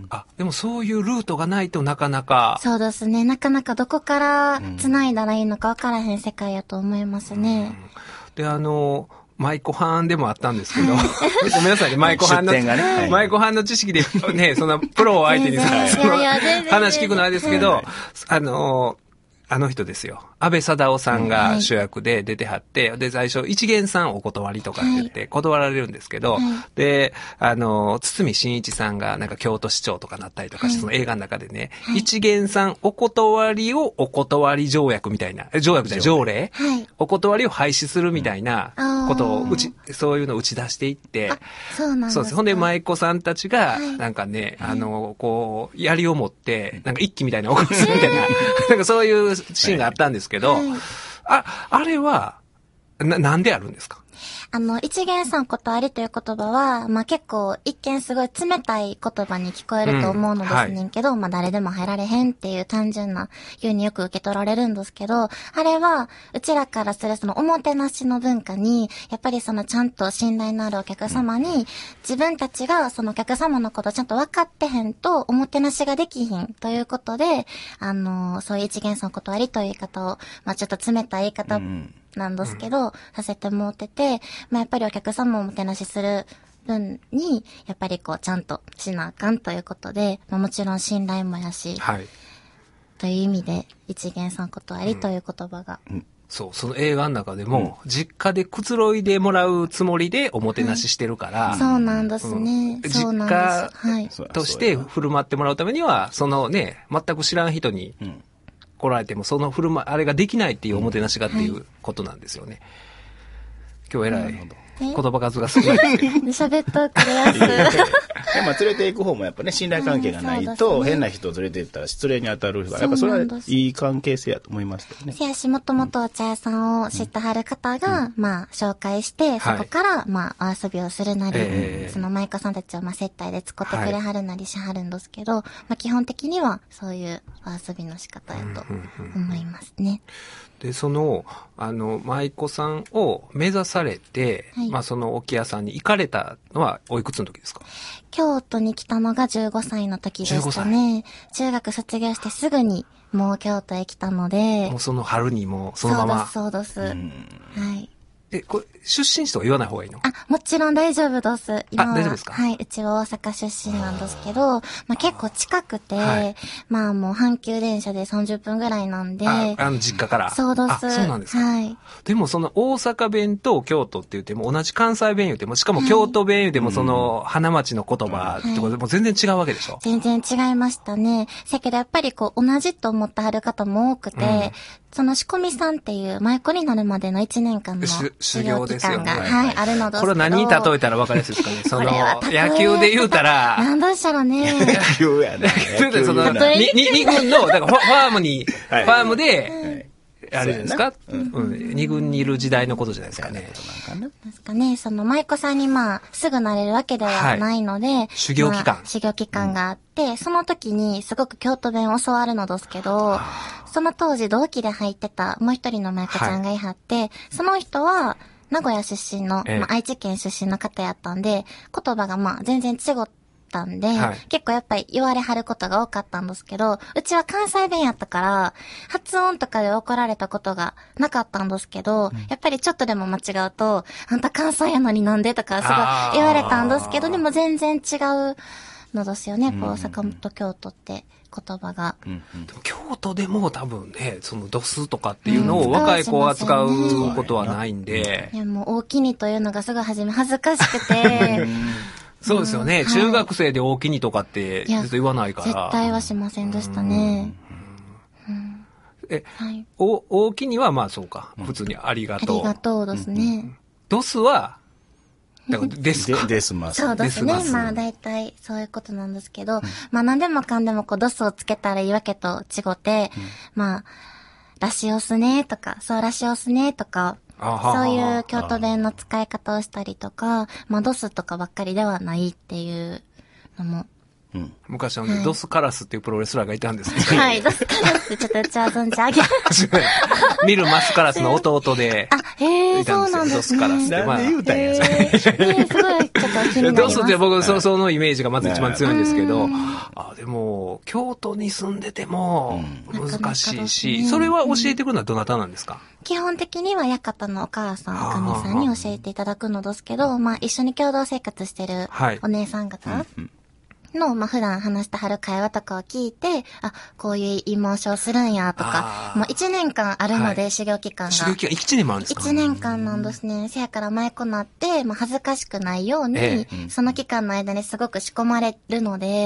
はい。あ、でもそういうルートがないとなかなか。 そうですね。なかなかどこから繋いだらいいのか分からへん世界やと思いますね。 で、あの、舞妓班でもあったんですけど、ごめんなさいね、舞妓班の、ね、舞妓班の知識でね、そんなプロを相手にさ、その話聞くのはあれですけど、あの、あの人ですよ。安倍貞夫さんが主役で出てはって、はい、で、最初、一元さんお断りとかって言って、断られるんですけど、はい、で、あの、堤真一さんがなんか京都市長とかなったりとかして、はい、その映画の中でね、はい、一元さんお断りをお断り条約みたいな、条約じゃない、条例、はい、お断りを廃止するみたいなことを、うち、そういうのを打ち出していって、 そうなんですか。 そうです。ほんで、舞妓さんたちが、なんかね、はい、あの、こう、槍を持って、なんか一気みたいな起こすみたいな、なんかそういうシーンがあったんですけど、はい、あ、あれは、 な、なんであるんですか？ あの、一元さんことありという言葉は、まあ、結構一見すごい冷たい言葉に聞こえると思うのですねんけど、うんはい、まあ、誰でも入られへんっていう単純な風によく受け取られるんですけど、あれは、うちらからするそのおもてなしの文化に、やっぱりそのちゃんと信頼のあるお客様に、自分たちがそのお客様のことをちゃんと分かってへんと、おもてなしができひんということで、あの、そういう一元さんことありという言い方を、まあ、ちょっと冷たい言い方、うんなんですけど、うん、させてもらってて、まあ、やっぱりお客様をおもてなしする分に、やっぱりこう、ちゃんとしなあかんということで、まあ、もちろん信頼もやし、はい、という意味で、一元さんことありという言葉が。 うんうん、そう、その映画の中でも、うん、実家でくつろいでもらうつもりでおもてなししてるから、 はい、そうなんですね。 うん、 そうなんです。はい。 として振る舞ってもらうためには、そのね、全く知らん人に、うん来られても、その振る舞い、あれができないっていうおもてなしがっていうことなんですよね。はい、今日偉い。言葉数が少ないですけど。 喋っとくれやす。 でも連れて行く方もやっぱね、信頼関係がないと、変な人を連れて行ったら失礼に当たる人が、やっぱそれはいい関係性やと思いますけどね。 せやし、もともとお茶屋さんを知ってはる方が、うん、まあ、紹介して、そこから、まあ、お遊びをするなり、はい、その舞妓さんたちを、まあ、接待で使ってくれはるなりしはるんですけど、はい、まあ、基本的には、そういうお遊びの仕方やと思いますね。 で、その、あの、舞妓さんを目指されて、はい、まあ、その置屋さんに行かれたのは、おいくつの時ですか？ 京都に来たのがじゅうごさいの時でしたね。中学卒業してすぐに、もう京都へ来たので。 もうその春にもう、そのまま。 そうです、そうです。はい。 え、これ、出身地とか言わない方がいいの？ あ、もちろん大丈夫です。 今はあ、大丈夫ですか？ はい、うちは大阪出身なんですけど、まあ結構近くて、はい、まあもう阪急電車でさんじゅっぷんぐらいなんで。 あ、あの実家から。 そうです。 あ、そうなんですか。 はい。 でもその大阪弁と京都って言っても同じ関西弁言っても、しかも京都弁言ってもその花町の言葉ってことでも全然違うわけでしょ？ 全然違いましたね。せやけどやっぱりこう同じと思ってはる方も多くて、うんその仕込みさんっていう舞妓になるまでのいちねんかんの修行期間が、はい、あるのですけど。 これ何に例えたら分かりやすいですかね。その、野球で言うたら。 なんどうしたらね。 野球やね。 野球でその、に、に軍の、だからファームに、ファームで、あれですかうん。二軍にいる時代のことじゃないですかね。 ですかね。その舞妓さんにまあ、すぐなれるわけではないので。はい、 修行期間、 まあ。修行期間があって、うん、その時にすごく京都弁を教わるのですけど、その当時同期で入ってたもう一人の舞妓ちゃんがいはって、はい、その人は名古屋出身の、ええまあ、愛知県出身の方やったんで、言葉がまあ全然違ったんで、はい、結構やっぱり言われはることが多かったんですけど、うちは関西弁やったから、発音とかで怒られたことがなかったんですけど、うん、やっぱりちょっとでも間違うと、あんた関西やのになんでとかすごい言われたんですけど、でも全然違うのですよね、こう、大阪と京都って。言葉が、うんうん、京都でも多分ねそのドスとかっていうのを若い子は使うことはないんで、 うん、いやもう大きにというのがすごい初め恥ずかしくてそうですよね、うん、中学生で大きにとかってずっと言わないから絶対はしませんでしたね、 うんうん、え、はい、お大きにはまあそうか普通にありがとう、 ありがとうですね、うん、 ドスはだからですかですます。 そうですね。まあ大体そういうことなんですけど、うん、まあ何でもかんでもこうドスをつけたらいいわけと違って、うん、まあ、ラシオスねとか、そうラシオスねとか、そういう京都弁の使い方をしたりとか、まあドスとかばっかりではないっていうのも、 うん、昔はね、はい、ドスカラスっていうプロレスラーがいたんですね。 はい、ドスカラスってちょっとうちは存じ上げ見るマスカラスの弟で。 あ、へえ、そうなんですね。 ドスカラスって。 なんで言うたんや、それ。 えー、すごい、ちょっと気になります。 ドスって僕、そ、そのイメージがまず一番強いんですけど、あ、でも、京都に住んでても難しいし、それは教えてくるのはどなたなんですか？ 基本的には館のお母さん、おかみさんに教えていただくのですけど、まあ一緒に共同生活してるお姉さん方、はいうんの、まあ、普段話してはる会話とかを聞いて、あ、こういう慰問書をするんや、とか、もう一年間あるので、はい、修行期間が。 修行期間一年もあるんですか？ 一年間なんですね。せやから舞妓なって、まあ、恥ずかしくないように、ええ、その期間の間にすごく仕込まれるので、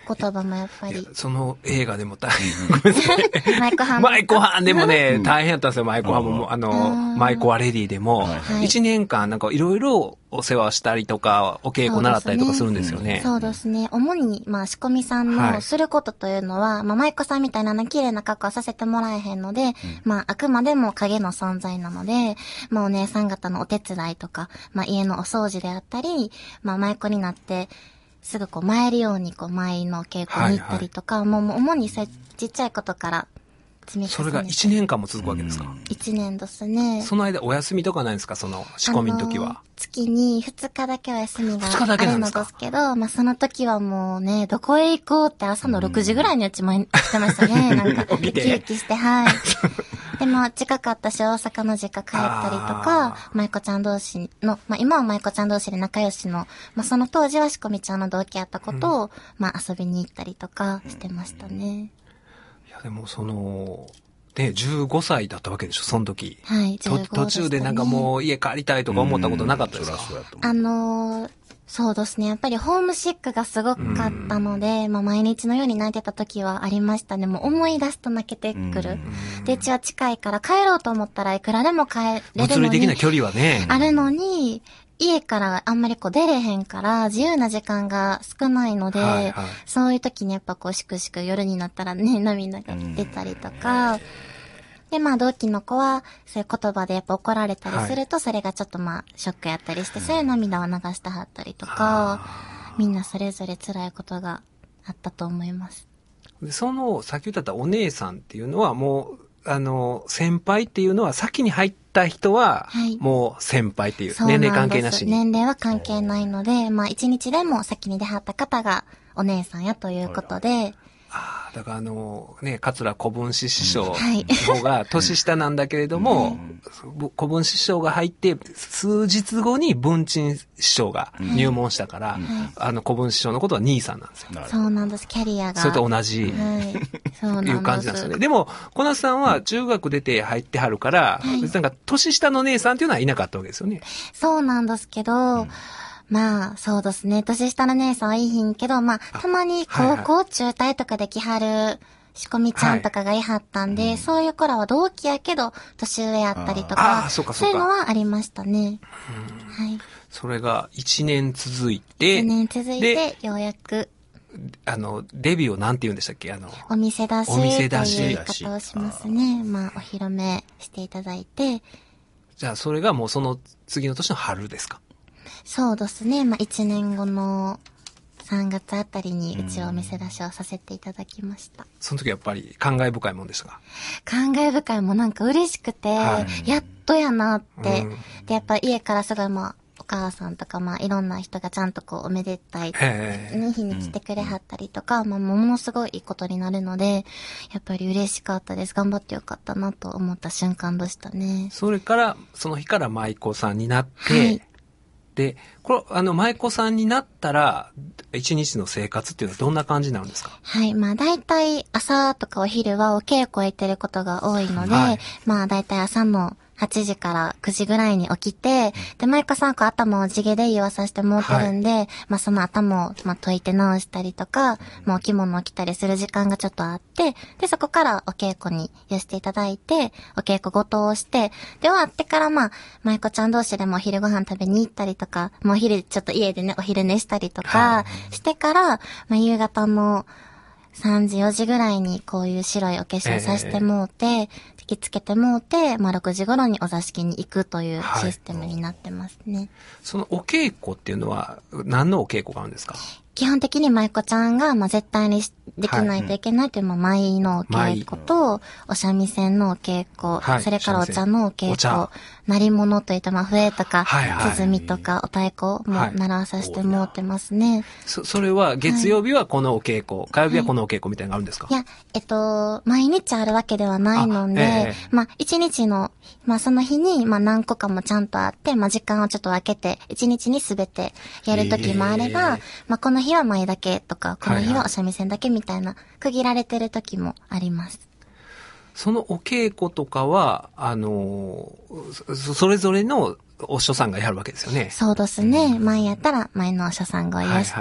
言葉もやっぱり。 その映画でも大変。ごめんなさい。 舞妓はん。 舞妓はんでもね、大変やったんですよ、舞妓はんも。あの、舞妓はレディでも、一年間なんかいろいろお世話したりとか、お稽古習ったりとかするんですよね。 そうですね。主に、まあ、仕込みさんのすることというのは、まあ、舞妓さんみたいな綺麗な格好はさせてもらえへんので、まあ、あくまでも影の存在なので、まあ、お姉さん方のお手伝いとか、まあ、家のお掃除であったり、まあ、舞妓になって、すぐこう、舞えるように、こう、舞の稽古に行ったりとか、もう、主にそうちっちゃいことから積み重ねて。 それが一年間も続くわけですか？ 一年ですね。 その間お休みとかないんですか？その仕込みの時は。 月にふつかだけお休みがあるのですけど、まあその時はもうね、どこへ行こうって朝のろくじぐらいにうちもしてましたね。なんか、ウキウキして、はい。でも、近かったし、大阪の実家帰ったりとか、舞妓ちゃん同士の、まあ今は舞妓ちゃん同士で仲良しの、まあその当時は仕込みちゃんの同期やったことを、うん、まあ遊びに行ったりとかしてましたね。 いや、でもその、ね、じゅうごさいだったわけでしょ、その時。 はい、じゅうごでしたね。 途中でなんかもう家帰りたいとか思ったことなかったですか？ あのー、そうですね。やっぱりホームシックがすごかったので、まあ毎日のように泣いてた時はありましたね。もう思い出すと泣けてくる。で、うちは近いから帰ろうと思ったらいくらでも帰れるのに。 物理的な距離はね。 あるのに、家からあんまりこう出れへんから自由な時間が少ないので、はいはい、そういう時にやっぱこうしくしく夜になったらね、涙が出たりとか、で、まあ同期の子はそういう言葉でやっぱ怒られたりすると、それがちょっとまあショックやったりして、そういう涙を流してはったりとか、みんなそれぞれ辛いことがあったと思います。 で、その、さっき言ったお姉さんっていうのはもう、あの、先輩っていうのは先に入った人は、もう先輩っていう、はい、年齢関係なしに。 年齢は関係ないので、まあ一日でも先に出はった方がお姉さんやということで、 ああ、だからあの、ね、桂小文枝師匠の方が年下なんだけれども、うん、小文枝師匠が入って、数日後に文鎮師匠が入門したから、はい、あの小文枝師匠のことは兄さんなんですよ。 そうなんです、キャリアが。 それと同じ、はい、そうなんです。いう感じなんですよね。でも、小夏さんは中学出て入ってはるから、はい、なんか年下の姉さんっていうのはいなかったわけですよね。 そうなんですけど、うん、まあ、そうですね。年下の姉さんはいいひんけど、まあ、たまに高校中退とかで来はる仕込みちゃんとかがいはったんで、はい、そういう頃は同期やけど、年上やったりとか、そうかそうか、そういうのはありましたね。はい。 それが一年続いて、 一年続いて、ようやく、 あの、デビューをなんて言うんでしたっけ？あの、 お店出し。お店出し。という言い方をしますね。まあ、お披露目していただいて。 じゃあ、それがもうその次の年の春ですか？ そうですね。まあ、一年後のさんがつあたりにうちはお店出しをさせていただきました。 その時やっぱり感慨深いもんでしたか？ 感慨深いもんなんか嬉しくて、はい、やっとやなって。で、やっぱ家からすごいまあ、お母さんとかまあいろんな人がちゃんとこうおめでたい日に来てくれはったりとか、まあものすごいいいことになるので、やっぱり嬉しかったです。頑張ってよかったなと思った瞬間でしたね。 それから、その日から舞妓さんになって、はい、で、これ、あの、舞妓さんになったら、一日の生活っていうのはどんな感じになるんですか？ はい。まあ、大体朝とかお昼はお稽古を行ってることが多いので、はい、まあ、大体朝のはちじからくじぐらいに起きて、で、舞妓さんこう頭を地毛で言わさせてもらってるんで、はい、まあその頭を、まあ、解いて直したりとか、まあお着物を着たりする時間がちょっとあって、で、そこからお稽古に寄せていただいて、お稽古ごとをして、で、終わってからまあ、舞妓ちゃん同士でもお昼ご飯食べに行ったりとか、もうお昼ちょっと家でね、お昼寝したりとかしてから、まあ夕方のさんじよじぐらいにこういう白いお化粧させてもうて、えー引きつけてもうて、まあ、ろくじ頃にお座敷に行くというシステムになってますね。はい、 そのお稽古っていうのは何のお稽古があるんですか？ 基本的に舞妓ちゃんが、まあ、絶対にできないといけないという、はい、まあ、舞のお稽古と、お三味線のお稽古、はい、それからお茶のお稽古、鳴り物といった、まあ、笛とか、はいはい、鼓とか、お太鼓も習わさせてもらってますね。はい、 そ、それは、月曜日はこのお稽古、はい、火曜日はこのお稽古みたいなのがあるんですか？ いや、えっと、毎日あるわけではないので、えー、まあ、一日の、まあ、その日に、まあ、何個かもちゃんとあって、まあ、時間をちょっと分けて、一日にすべてやるときもあれば、えー、まあ、この日は舞だけとか、この日はお三味線だけみたいな、区切られてる時もあります。 そのお稽古とかは、あのー、それぞれのお師匠さんがやるわけですよね。 そうですね。前やったら前のお師匠さんがいらして、はいはい、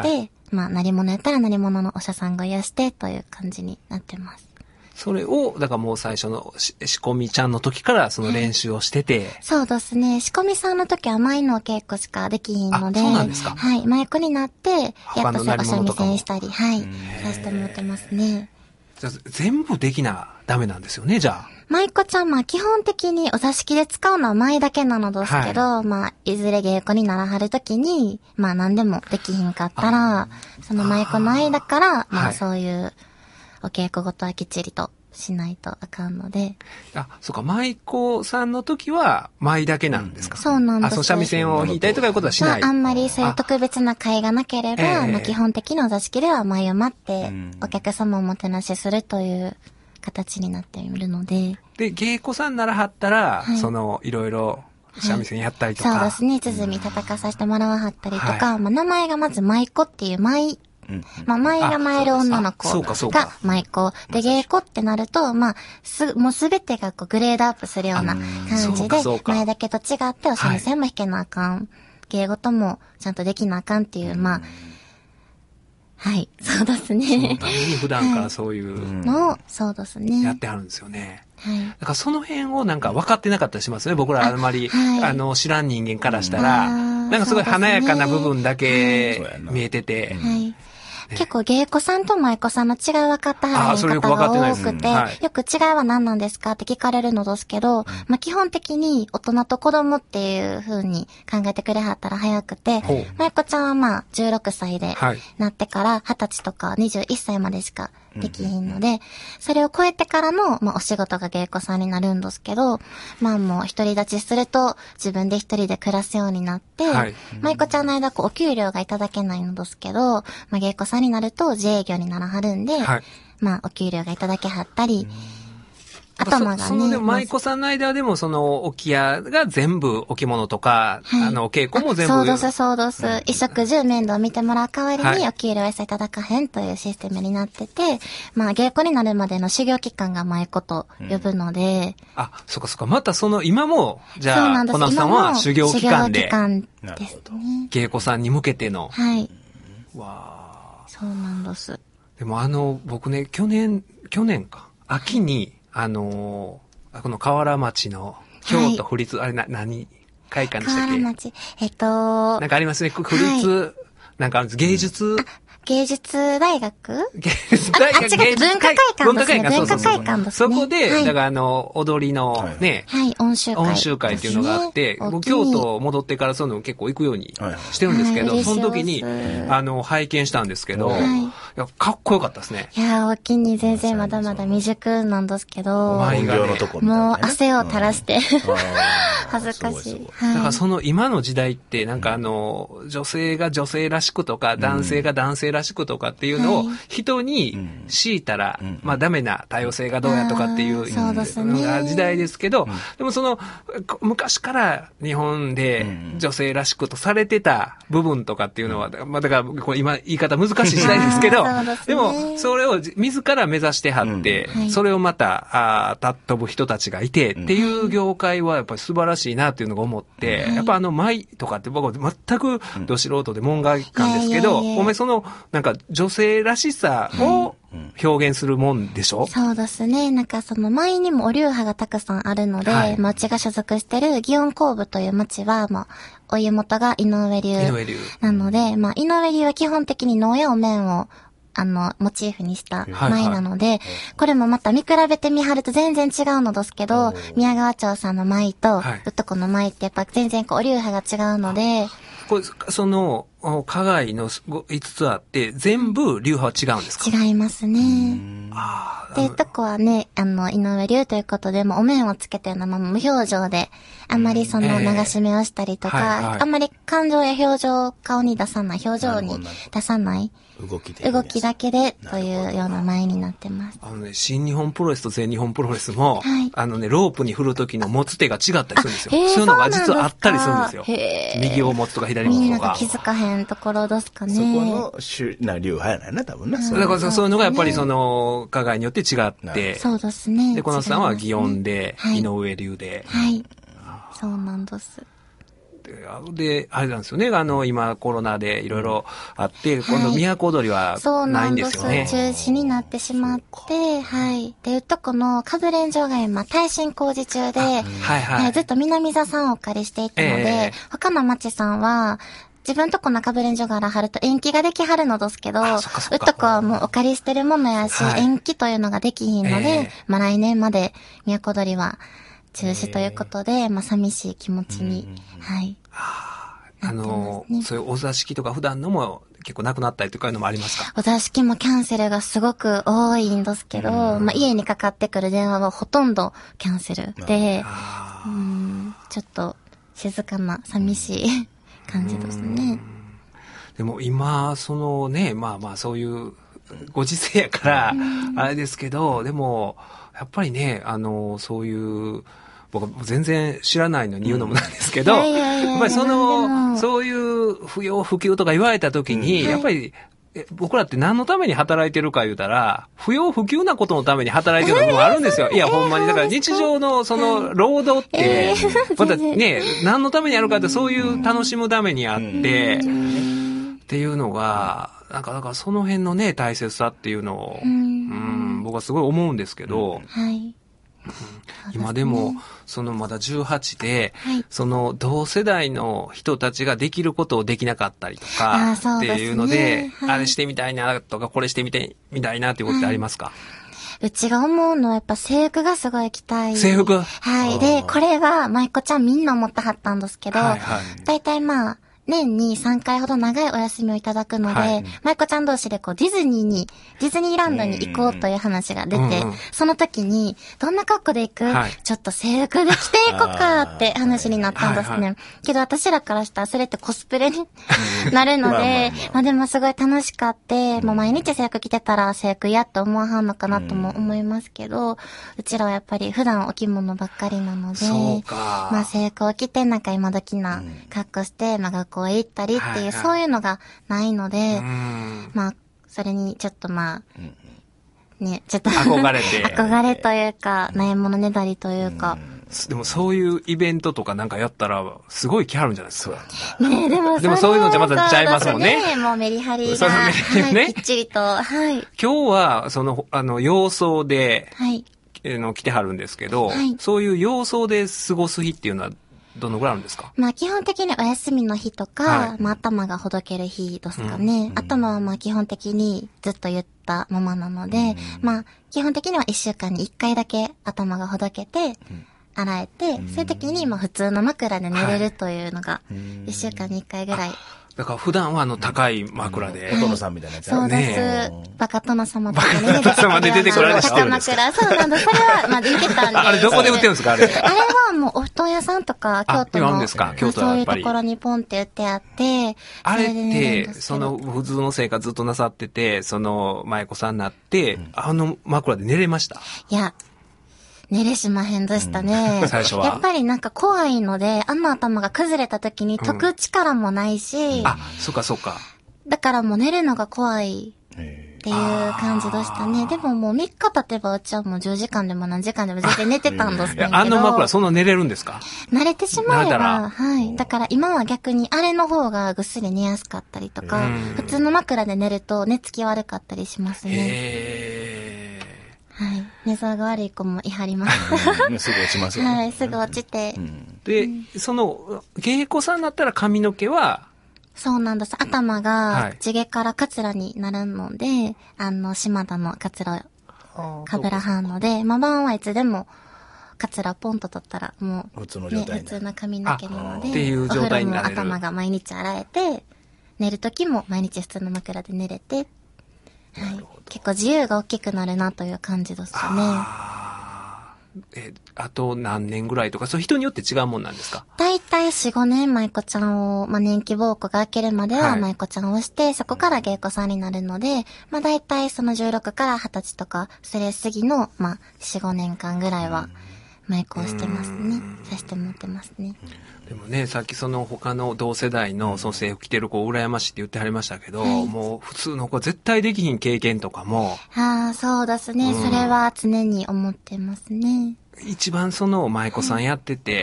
まあ、鳴り物やったら鳴り物のお医者さんが癒してという感じになってます。 それを、だからもう最初のし仕込みちゃんの時からその練習をしてて。 そうですね。仕込みさんの時は舞のお稽古しかできひんので。 あ、そうなんですか。 はい。舞子になって、やっとそれお三味線したり、はい。させてもらってますね。 じゃあ全部できなダメなんですよね、じゃあ。 舞子ちゃん、まあ基本的にお座敷で使うのは舞だけなのですけど、はい、まあ、いずれ稽古にならはるときに、まあ何でもできひんかったら、その舞子の間から、まあそういうお稽古ごとはきっちりとしないとあかんので。 あ、そうか、舞子さんの時は舞だけなんですか？ そうなんです。 あ、その三味線を弾いたりとかいうことはしない。 まあ、あんまりそういう特別な会がなければ、えー、まあ基本的にお座敷では舞を待って、お客様をおもてなしするという形になっているので。 で、芸妓さんならはったら、はい、その、いろいろ、三味線やったりとか。 はい、そうですね。鼓叩かさせてもらわはったりとか、はい、まあ名前がまず舞子っていう舞、うん、まあ舞が舞える女の子が舞子。で、芸妓ってなると、まあ、す、もうすべてがこうグレードアップするような感じで、舞だけと違ってお三味線も弾けなあかん。はい、芸事もちゃんとできなあかんっていう、まあ、はい、そうですね。 そのために普段からそういうのを、そうですね。 やってあるんですよね。 はい。 だからその辺をなんか分かってなかったりしますね。僕らあんまり、あ,、はい、あの、知らん人間からしたら、なんかすごい華やかな部分だけ見えてて。 はい。結構芸妓さんと舞妓さんの違い分かったはずの方が多くて、はい、よく違いは何なんですかって聞かれるのですけど、うん、まあ基本的に大人と子供っていう風に考えてくれはったら早くて、舞妓ちゃんはまあじゅうろくさいでなってからはたちとかにじゅういっさいまでしかできひんので、うん、それを超えてからの、まあ、お仕事が芸妓さんになるんですけど、まあもう独り立ちすると自分で一人で暮らすようになって、はい、舞妓ちゃんの間こうお給料がいただけないのですけど、まあ芸妓さんになると自営業にならはるんで、はい、まあお給料がいただけはったり、頭がね。 そのでも舞妓さんの間でもその置屋が全部置物とか、はい、あのお稽古も全部。 そうです、そうです。衣食住面倒見てもらう代わりにお給料は一切いただかへんというシステムになってて、まあ芸妓になるまでの修行期間が舞妓と呼ぶので。 うん、あ、そっかそっか。またその今も、じゃあ、小夏さんは修行期間で。 修行期間ですね。 芸妓さんに向けての。 はい。 わー。そうなんです。 でもあの、僕ね、去年、去年か。秋に、あのー、この河原町の京都府立、はい、あれな、何会館でしたっけ？ 河原町。えっと、 なんかありますね。府立、はい、なんかあるんです。芸術、 芸術大学芸術大学。 あ、違う、文化会館ですね。文化会館ですね。 そこで、はい、だからあの、踊りのね、 はい、音集会。 音集会っていうのがあって、僕京都戻ってからそういうの結構行くようにしてるんですけど、はい、その時に、あの、拝見したんですけど、はい、いやかっこよかったですね。 いや、お気に全然まだまだ未熟なんですけど、 前がね、 もう汗を垂らして、恥ずかしい。 だからその今の時代って、なんかあの、女性が女性らしくとか、男性が男性らしくとかっていうのを人に強いたら、うん、まあダメな多様性がどうやとかっていう時代ですけど、うん、でもその昔から日本で女性らしくとされてた部分とかっていうのは、まあだからこれ今言い方難しい時代ですけど、でもそれを自ら目指してはって、うん、それをまた、あたっ飛ぶ人たちがいてっていう業界はやっぱり素晴らしいなっていうのが思って、やっぱあの舞とかって僕は全くど素人で門外漢ですけど、お前そのなんか女性らしさを表現するもんでしょ？ そうですね。なんかその舞にもお流派がたくさんあるので、はい、まあうちが所属してる祇園工部という町は、まあ、お家元が井上流なので、まあ井上流は基本的に能やお面をあの、モチーフにした舞なので、はいはい、これもまた見比べてみはると全然違うのですけど、宮川町さんの舞と、はい、うっとこの舞ってやっぱ全然こう、お流派が違うので、 これ、その、加害のいつつあって、全部流派は違うんですか？ 違いますね。あで、うっとこはね、あの、井上流ということで、もお面をつけてるのまま無表情で、あんまりその流し目をしたりとか、えーはいはい、あんまり感情や表情を顔に出さない、表情に出さない。動きで。動きだけでというような舞になってます。 あのね、新日本プロレスと全日本プロレスも、はい、あのね、ロープに振る時の持つ手が違ったりするんですよ。そういうのが実はあったりするんですよ。右を持つとか左を持つとか。 みんなが気づかへんところですかね。 そこの主な流派やないな、多分な。 うん、だからそういうのがやっぱりその、加害によって違って。 そうですね。 で、小夏さんは祇園で、井上流で。 はい。そうなんです。 で、あれなんですよね。あの、今コロナでいろいろあって、今度都踊りはないんですよね。 そうなんです。中止になってしまって、はい。で、いうとこのカブレン場が今耐震工事中で、はいはいはい、ずっと南座さんをお借りしていたので、えー、他の町さんは、自分とこのカブレン所がらはると延期ができはるのですけど、うっとこはもうお借りしてるものやし、はい、延期というのができひんので、えー、まあ来年まで都踊りは中止ということで、えー、まあ寂しい気持ちに、はい。 あの、ね、そういうお座敷とか普段のも結構なくなったりとかいうのもありますか？ お座敷もキャンセルがすごく多いんですけど、まあ家にかかってくる電話はほとんどキャンセルで、うん、ちょっと静かな寂しい感じですね。 でも今、そのね、まあまあそういうご時世やから、あれですけど、でも、やっぱりね、あの、そういう、僕は全然知らないのに言うのもなんですけど、やっぱりその、そういう不要不急とか言われた時に、やっぱり、僕らって何のために働いてるか言うたら、不要不急なことのために働いてるのもあるんですよ。いや、ほんまに。だから日常のその労働って、またね、何のためにやるかってそういう楽しむためにあって、っていうのが、なんか、だからその辺のね、大切さっていうのを、うん、僕はすごい思うんですけど、 はい。 今でも、そのまだじゅうはちで、はい、その同世代の人たちができることをできなかったりとか、っていうので、でねはい、あれしてみたいなとか、これしてみてみたいなっていうことってありますか？はい、 うちが思うのはやっぱ制服がすごい行きたい。 制服？ はい。で、これは舞子ちゃんみんな思ってはったんですけど、はいはい、だいたいまあ、年にさんかいほど長いお休みをいただくので、はい、舞子ちゃん同士でこうディズニーに、ディズニーランドに行こうという話が出て、その時に、どんな格好で行く、はい、ちょっと制服で着ていこうかって話になったんですね。はいはい、けど私らからしたらそれってコスプレになるので、まあでもすごい楽しかって、もう毎日制服着てたら制服嫌って思わはんのかなとも思いますけど、うちらはやっぱり普段お着物ばっかりなので、 そうかまあ制服を着てなんか今時な格好して、まあ学校へ行ったりっていう、はいはい、そういうのがないので、まあ、それにちょっとまあ、ね、ちょっと憧れて。 憧れというか、悩み物ねだりというか。 でもそういうイベントとかなんかやったら、すごい気あるんじゃないですか。 ねでもでもそういうのじゃまたちゃいますもんね。 ねもうメリハリが。そうメリハリね、はい。きっちりと。はい。 今日は、その、あの、洋装で、 はい。 の、来てはるんですけど、 はい。 そういう洋装で過ごす日っていうのは、どのぐらいあるんですか？ まあ基本的にお休みの日とか、はい、まあ頭がほどける日ですかね。うん、頭はまあ基本的にずっと言ったままなので、うん、まあ基本的にはいっしゅうかんにいっかいだけ頭がほどけて、洗えて、うん、そういう時にまあ普通の枕で寝れるというのが、いっしゅうかんにいっかいぐらい。 だから普段はあの高い枕で。 お殿さんみたいなやつそうです。バカ殿様とかね。 バカ殿様で出てこられた高枕。そうなんだ。それは、まあ出てたんで。 あれどこで売ってるんですかあれ。あれはもうお布団屋さんとか、京都の。 ですか京都はそういうところにポンって売ってあって。 あれって、その普通の生活ずっとなさってて、その舞子さんになって、あの枕で寝れました？ いや。寝れしまへんでしたね。 うん、最初は。 やっぱりなんか怖いので、あの頭が崩れた時に解く力もないし。 うん、あ、そっかそっか。 だからもう寝るのが怖いっていう感じでしたね。でももうみっか経てばうちはもうじゅうじかんでも何時間でも全然寝てたんですけど。 あの枕そんな寝れるんですか？ 慣れてしまえば。はい。だから今は逆にあれの方がぐっすり寝やすかったりとか、普通の枕で寝ると寝つき悪かったりしますね。 へー。 はい。寝相が悪い子もいはります。 うん、すぐ落ちますよね。 はい、すぐ落ちて。 うん、で、うん、その、芸妓さんだったら髪の毛はそうなんです。頭が、地毛からカツラになるので、はい、あの、島田のカツラをかぶらはんので、まあ、晩はいつでも、カツラポンと取ったら、もう、 普通の状態、 ね、普通の髪の毛なので、 っていう状態になれる。 お風呂も頭が毎日洗えて、寝るときも毎日普通の枕で寝れて、はい、結構自由が大きくなるなという感じですかね。 あ, えあと何年ぐらいとか、そう人によって違うもんなんですか？ だいたいよん、ごねん舞子ちゃんを、まあ、年季奉公が明けるまでは舞子ちゃんをして、はい、そこから芸妓さんになるので、まあだいたいそのじゅうろくからはたちとか、それ過ぎの、まあよん、ごねんかんぐらいは舞子をしてますね。させてもらってますね。 でもね、さっきその他の同世代のその制服着てる子羨ましいって言ってはりましたけど、はい、もう普通の子は絶対できひん経験とかも。 ああ、そうですね、うん。それは常に思ってますね。 一番その舞妓さんやってて、はい、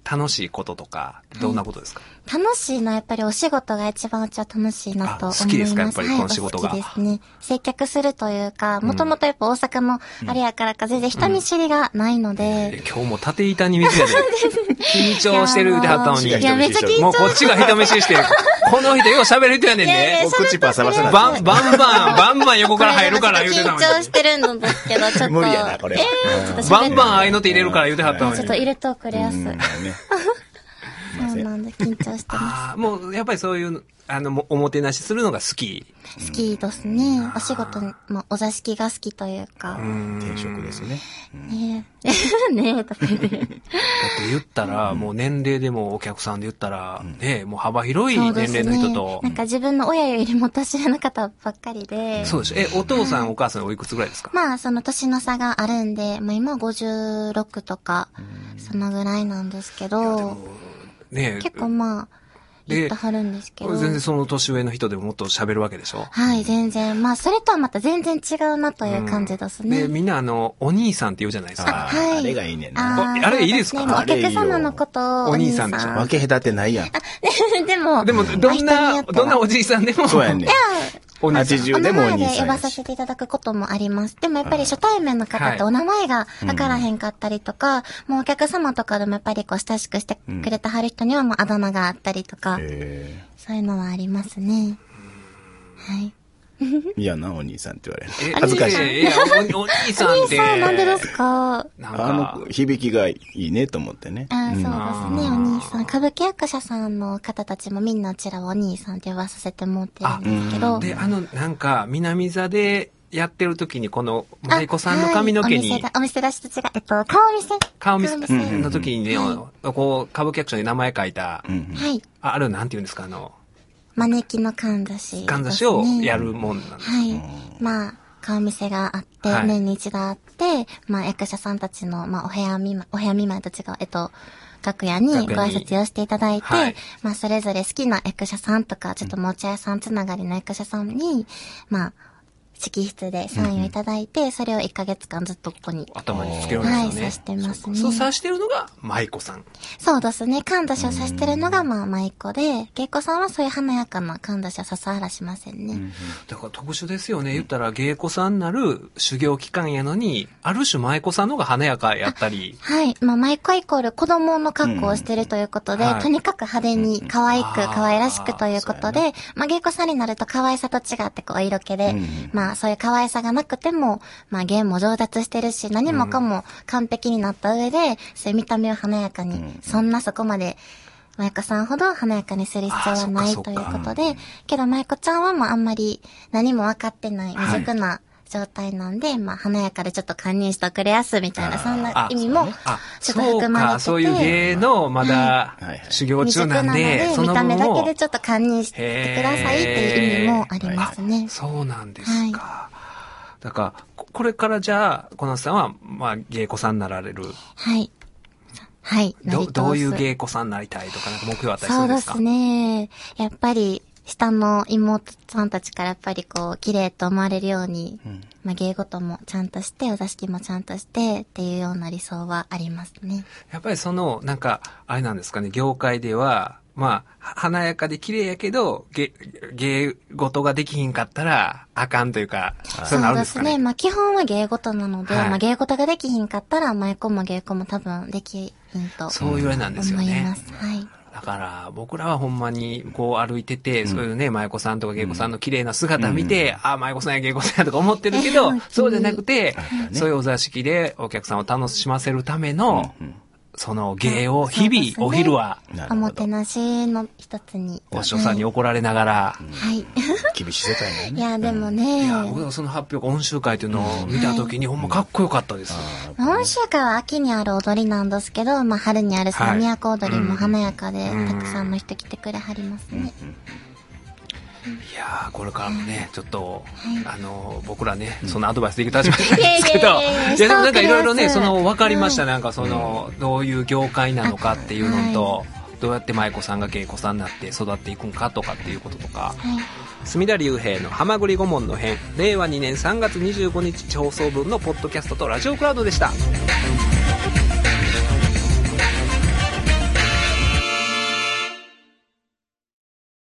楽しいこととか、どんなことですか？ 楽しいのはやっぱりお仕事が一番うちは楽しいなと思います。 好きですかやっぱりこの仕事が。 はい、好きですね。接客するというか、もともとやっぱ大阪のあれやからか全然人見知りがないので。うんうんえー、今日も縦板に水やで。緊張してるってはったのに。 いや、めっちゃ緊張してる。 もうこっちが人見知りしてる。この人よう喋る人やねんね。 お口パサパサな。 バン、バンバン、バンバン横から入るから言うてたのに。 緊張してるんですけど、ちょっと。 無理やな、これは。 えー、ちょっとバンバン合いの手入れるから言うてはったのに。 ちょっと入れとくれやすい。そうなんだ、緊張してます。 ああ、もう、やっぱりそういう、あの、おもてなしするのが好き。 好きですね。お仕事もお座敷が好きというか。 うん。転職ですね。 ねえ。ねえ、とか言って。だって言ったら、もう年齢でもお客さんで言ったら、ねえ、もう幅広い年齢の人と。 なんか自分の親よりも年上の方ばっかりで。 そうでしょ。え、お父さんお母さんおいくつぐらいですか？ まあ、その年の差があるんで、まあ今ごじゅうろくとか、そのぐらいなんですけど。ね、結構まあ、言ってはるんですけど。 全然その年上の人でももっと喋るわけでしょ？ はい、全然。まあ、それとはまた全然違うなという感じですね。 うん、で、みんなあの、お兄さんって言うじゃないですか。 あ、はい、あれがいいねんな。 あ, あれいいですか？ お客様のことをお兄さんでしょ？ 分け隔てないやん。 でも、 でも、どんな、どんなおじいさんでも。 そうやねん。はちじゅうでもお兄さん。 お名前で呼ばさせていただくこともあります。でもやっぱり初対面の方ってお名前がわからへんかったりとか、うん、もうお客様とかでもやっぱりこう親しくしてくれたはる人にはもうあだ名があったりとか、うん、そういうのはありますね。はい。 いやな、お兄さんって言われる。恥ずかしい。 いや、お兄さんって。 お兄さんなんでですか？ あの、響きがいいねと思ってね。 ああ、そうですね、お兄さん。歌舞伎役者さんの方たちもみんなうちらはお兄さんって呼ばさせてもらってるんですけど。 で、あの、なんか、南座でやってる時に、この、舞妓さんの髪の毛に。 はい、お店だ、お店出しと違う。えっと、顔見せ。 顔見せの時にね、こう、歌舞伎役者に名前書いた。 はい。 あれなんて言うんですか、あの、 招きのかんざし、ね。 かんざしをやるもんなんです。 はい。まあ、顔見せがあって、はい、年に一度あって、まあ、役者さんたちの、まあ、お部屋見舞い、お部屋見舞いと違う、えっと、楽屋にご挨拶をしていただいて、はい、まあ、それぞれ好きな役者さんとか、ちょっともち屋さんつながりの役者さんに、まあ、直筆でサインをいただいて、うん、それをいっかげつかんずっとここに。 頭につけるんですよね。 はい、刺してますね。 そう、刺してるのが舞妓さん。 そうですね。かんざしを刺してるのが、まあ、舞妓で、芸妓さんはそういう華やかなかんざしは刺さはらしませんね。うんうん、 だから特殊ですよね。言ったら芸妓さんになる修行期間やのに、ある種舞妓さんの方が華やかやったり。 はい。まあ、舞妓イコール子供の格好をしてるということで、うんはい、とにかく派手に可愛く、可愛らしくということで、まあ、芸妓さんになると可愛さと違って、こう、色気で、うん、まあ、そういう可愛さがなくても、まあ、芸も上達してるし、何もかも完璧になった上で、うん、そういう見た目を華やかに、うん、そんなそこまで、舞妓さんほど華やかにする必要はないということで、けど舞妓ちゃんはもうあんまり何も分かってない未熟な状態なんで、はい、まあ華やかでちょっと堪忍してくれやすみたいな、そんな意味もちょっと含まれてて。 そういう芸のまだ修行中なんで、 その見た目だけでちょっと堪忍してくださいっていう意味もありますね。 そうなんですか。はい、だから、これからじゃあ、小夏さんは、まあ、芸妓さんになられる。 はい。はい。 ど、どういう芸妓さんになりたいとか、なんか目標あったりするんですか？ そうですね。やっぱり、下の妹さんたちからやっぱりこう、綺麗と思われるように、うん、まあ、芸事もちゃんとして、お座敷もちゃんとして、っていうような理想はありますね。 やっぱりその、なんか、あれなんですかね、業界では、まあ、華やかで綺麗やけど、芸、芸事ができひんかったら、あかんというか、そういうのあるんですかね。 そうですね。まあ、基本は芸事なので、はい、まあ、芸事ができひんかったら、舞妓も芸妓も多分できひんと。 そういうあれなんですよね。 思います。はい。 だから、僕らはほんまに、こう歩いてて、うん、そういうね、舞妓さんとか芸妓さんの綺麗な姿見て、うん、あ、舞妓さんや芸妓さんやとか思ってるけど、そうじゃなくて、うん、そういうお座敷でお客さんを楽しませるための、うんうん、その芸を日々、お昼は、 おもてなしの一つに。 お師匠さんに怒られながら。 はい。 厳しい世界だよね。 いや、でもね。 いや、僕はその発表、音集会というのを見たときに、ほんまかっこよかったです。 音集会は秋にある踊りなんですけど、まあ春にあるその都踊りも華やかで、たくさんの人来てくれはりますね。 いやー、これからもね、ちょっと、あの、僕らね、そのアドバイスできた立場なんですけど、いや、でもなんかいろいろね、その、分かりました。なんかその、どういう業界なのかっていうのと、どうやって舞妓さんが芸妓さんになって育っていくんかとかっていうこととか、隅田隆平のはまぐり顧問の編、れいわにねんさんがつにじゅうごにち放送分のポッドキャストとラジオクラウドでした。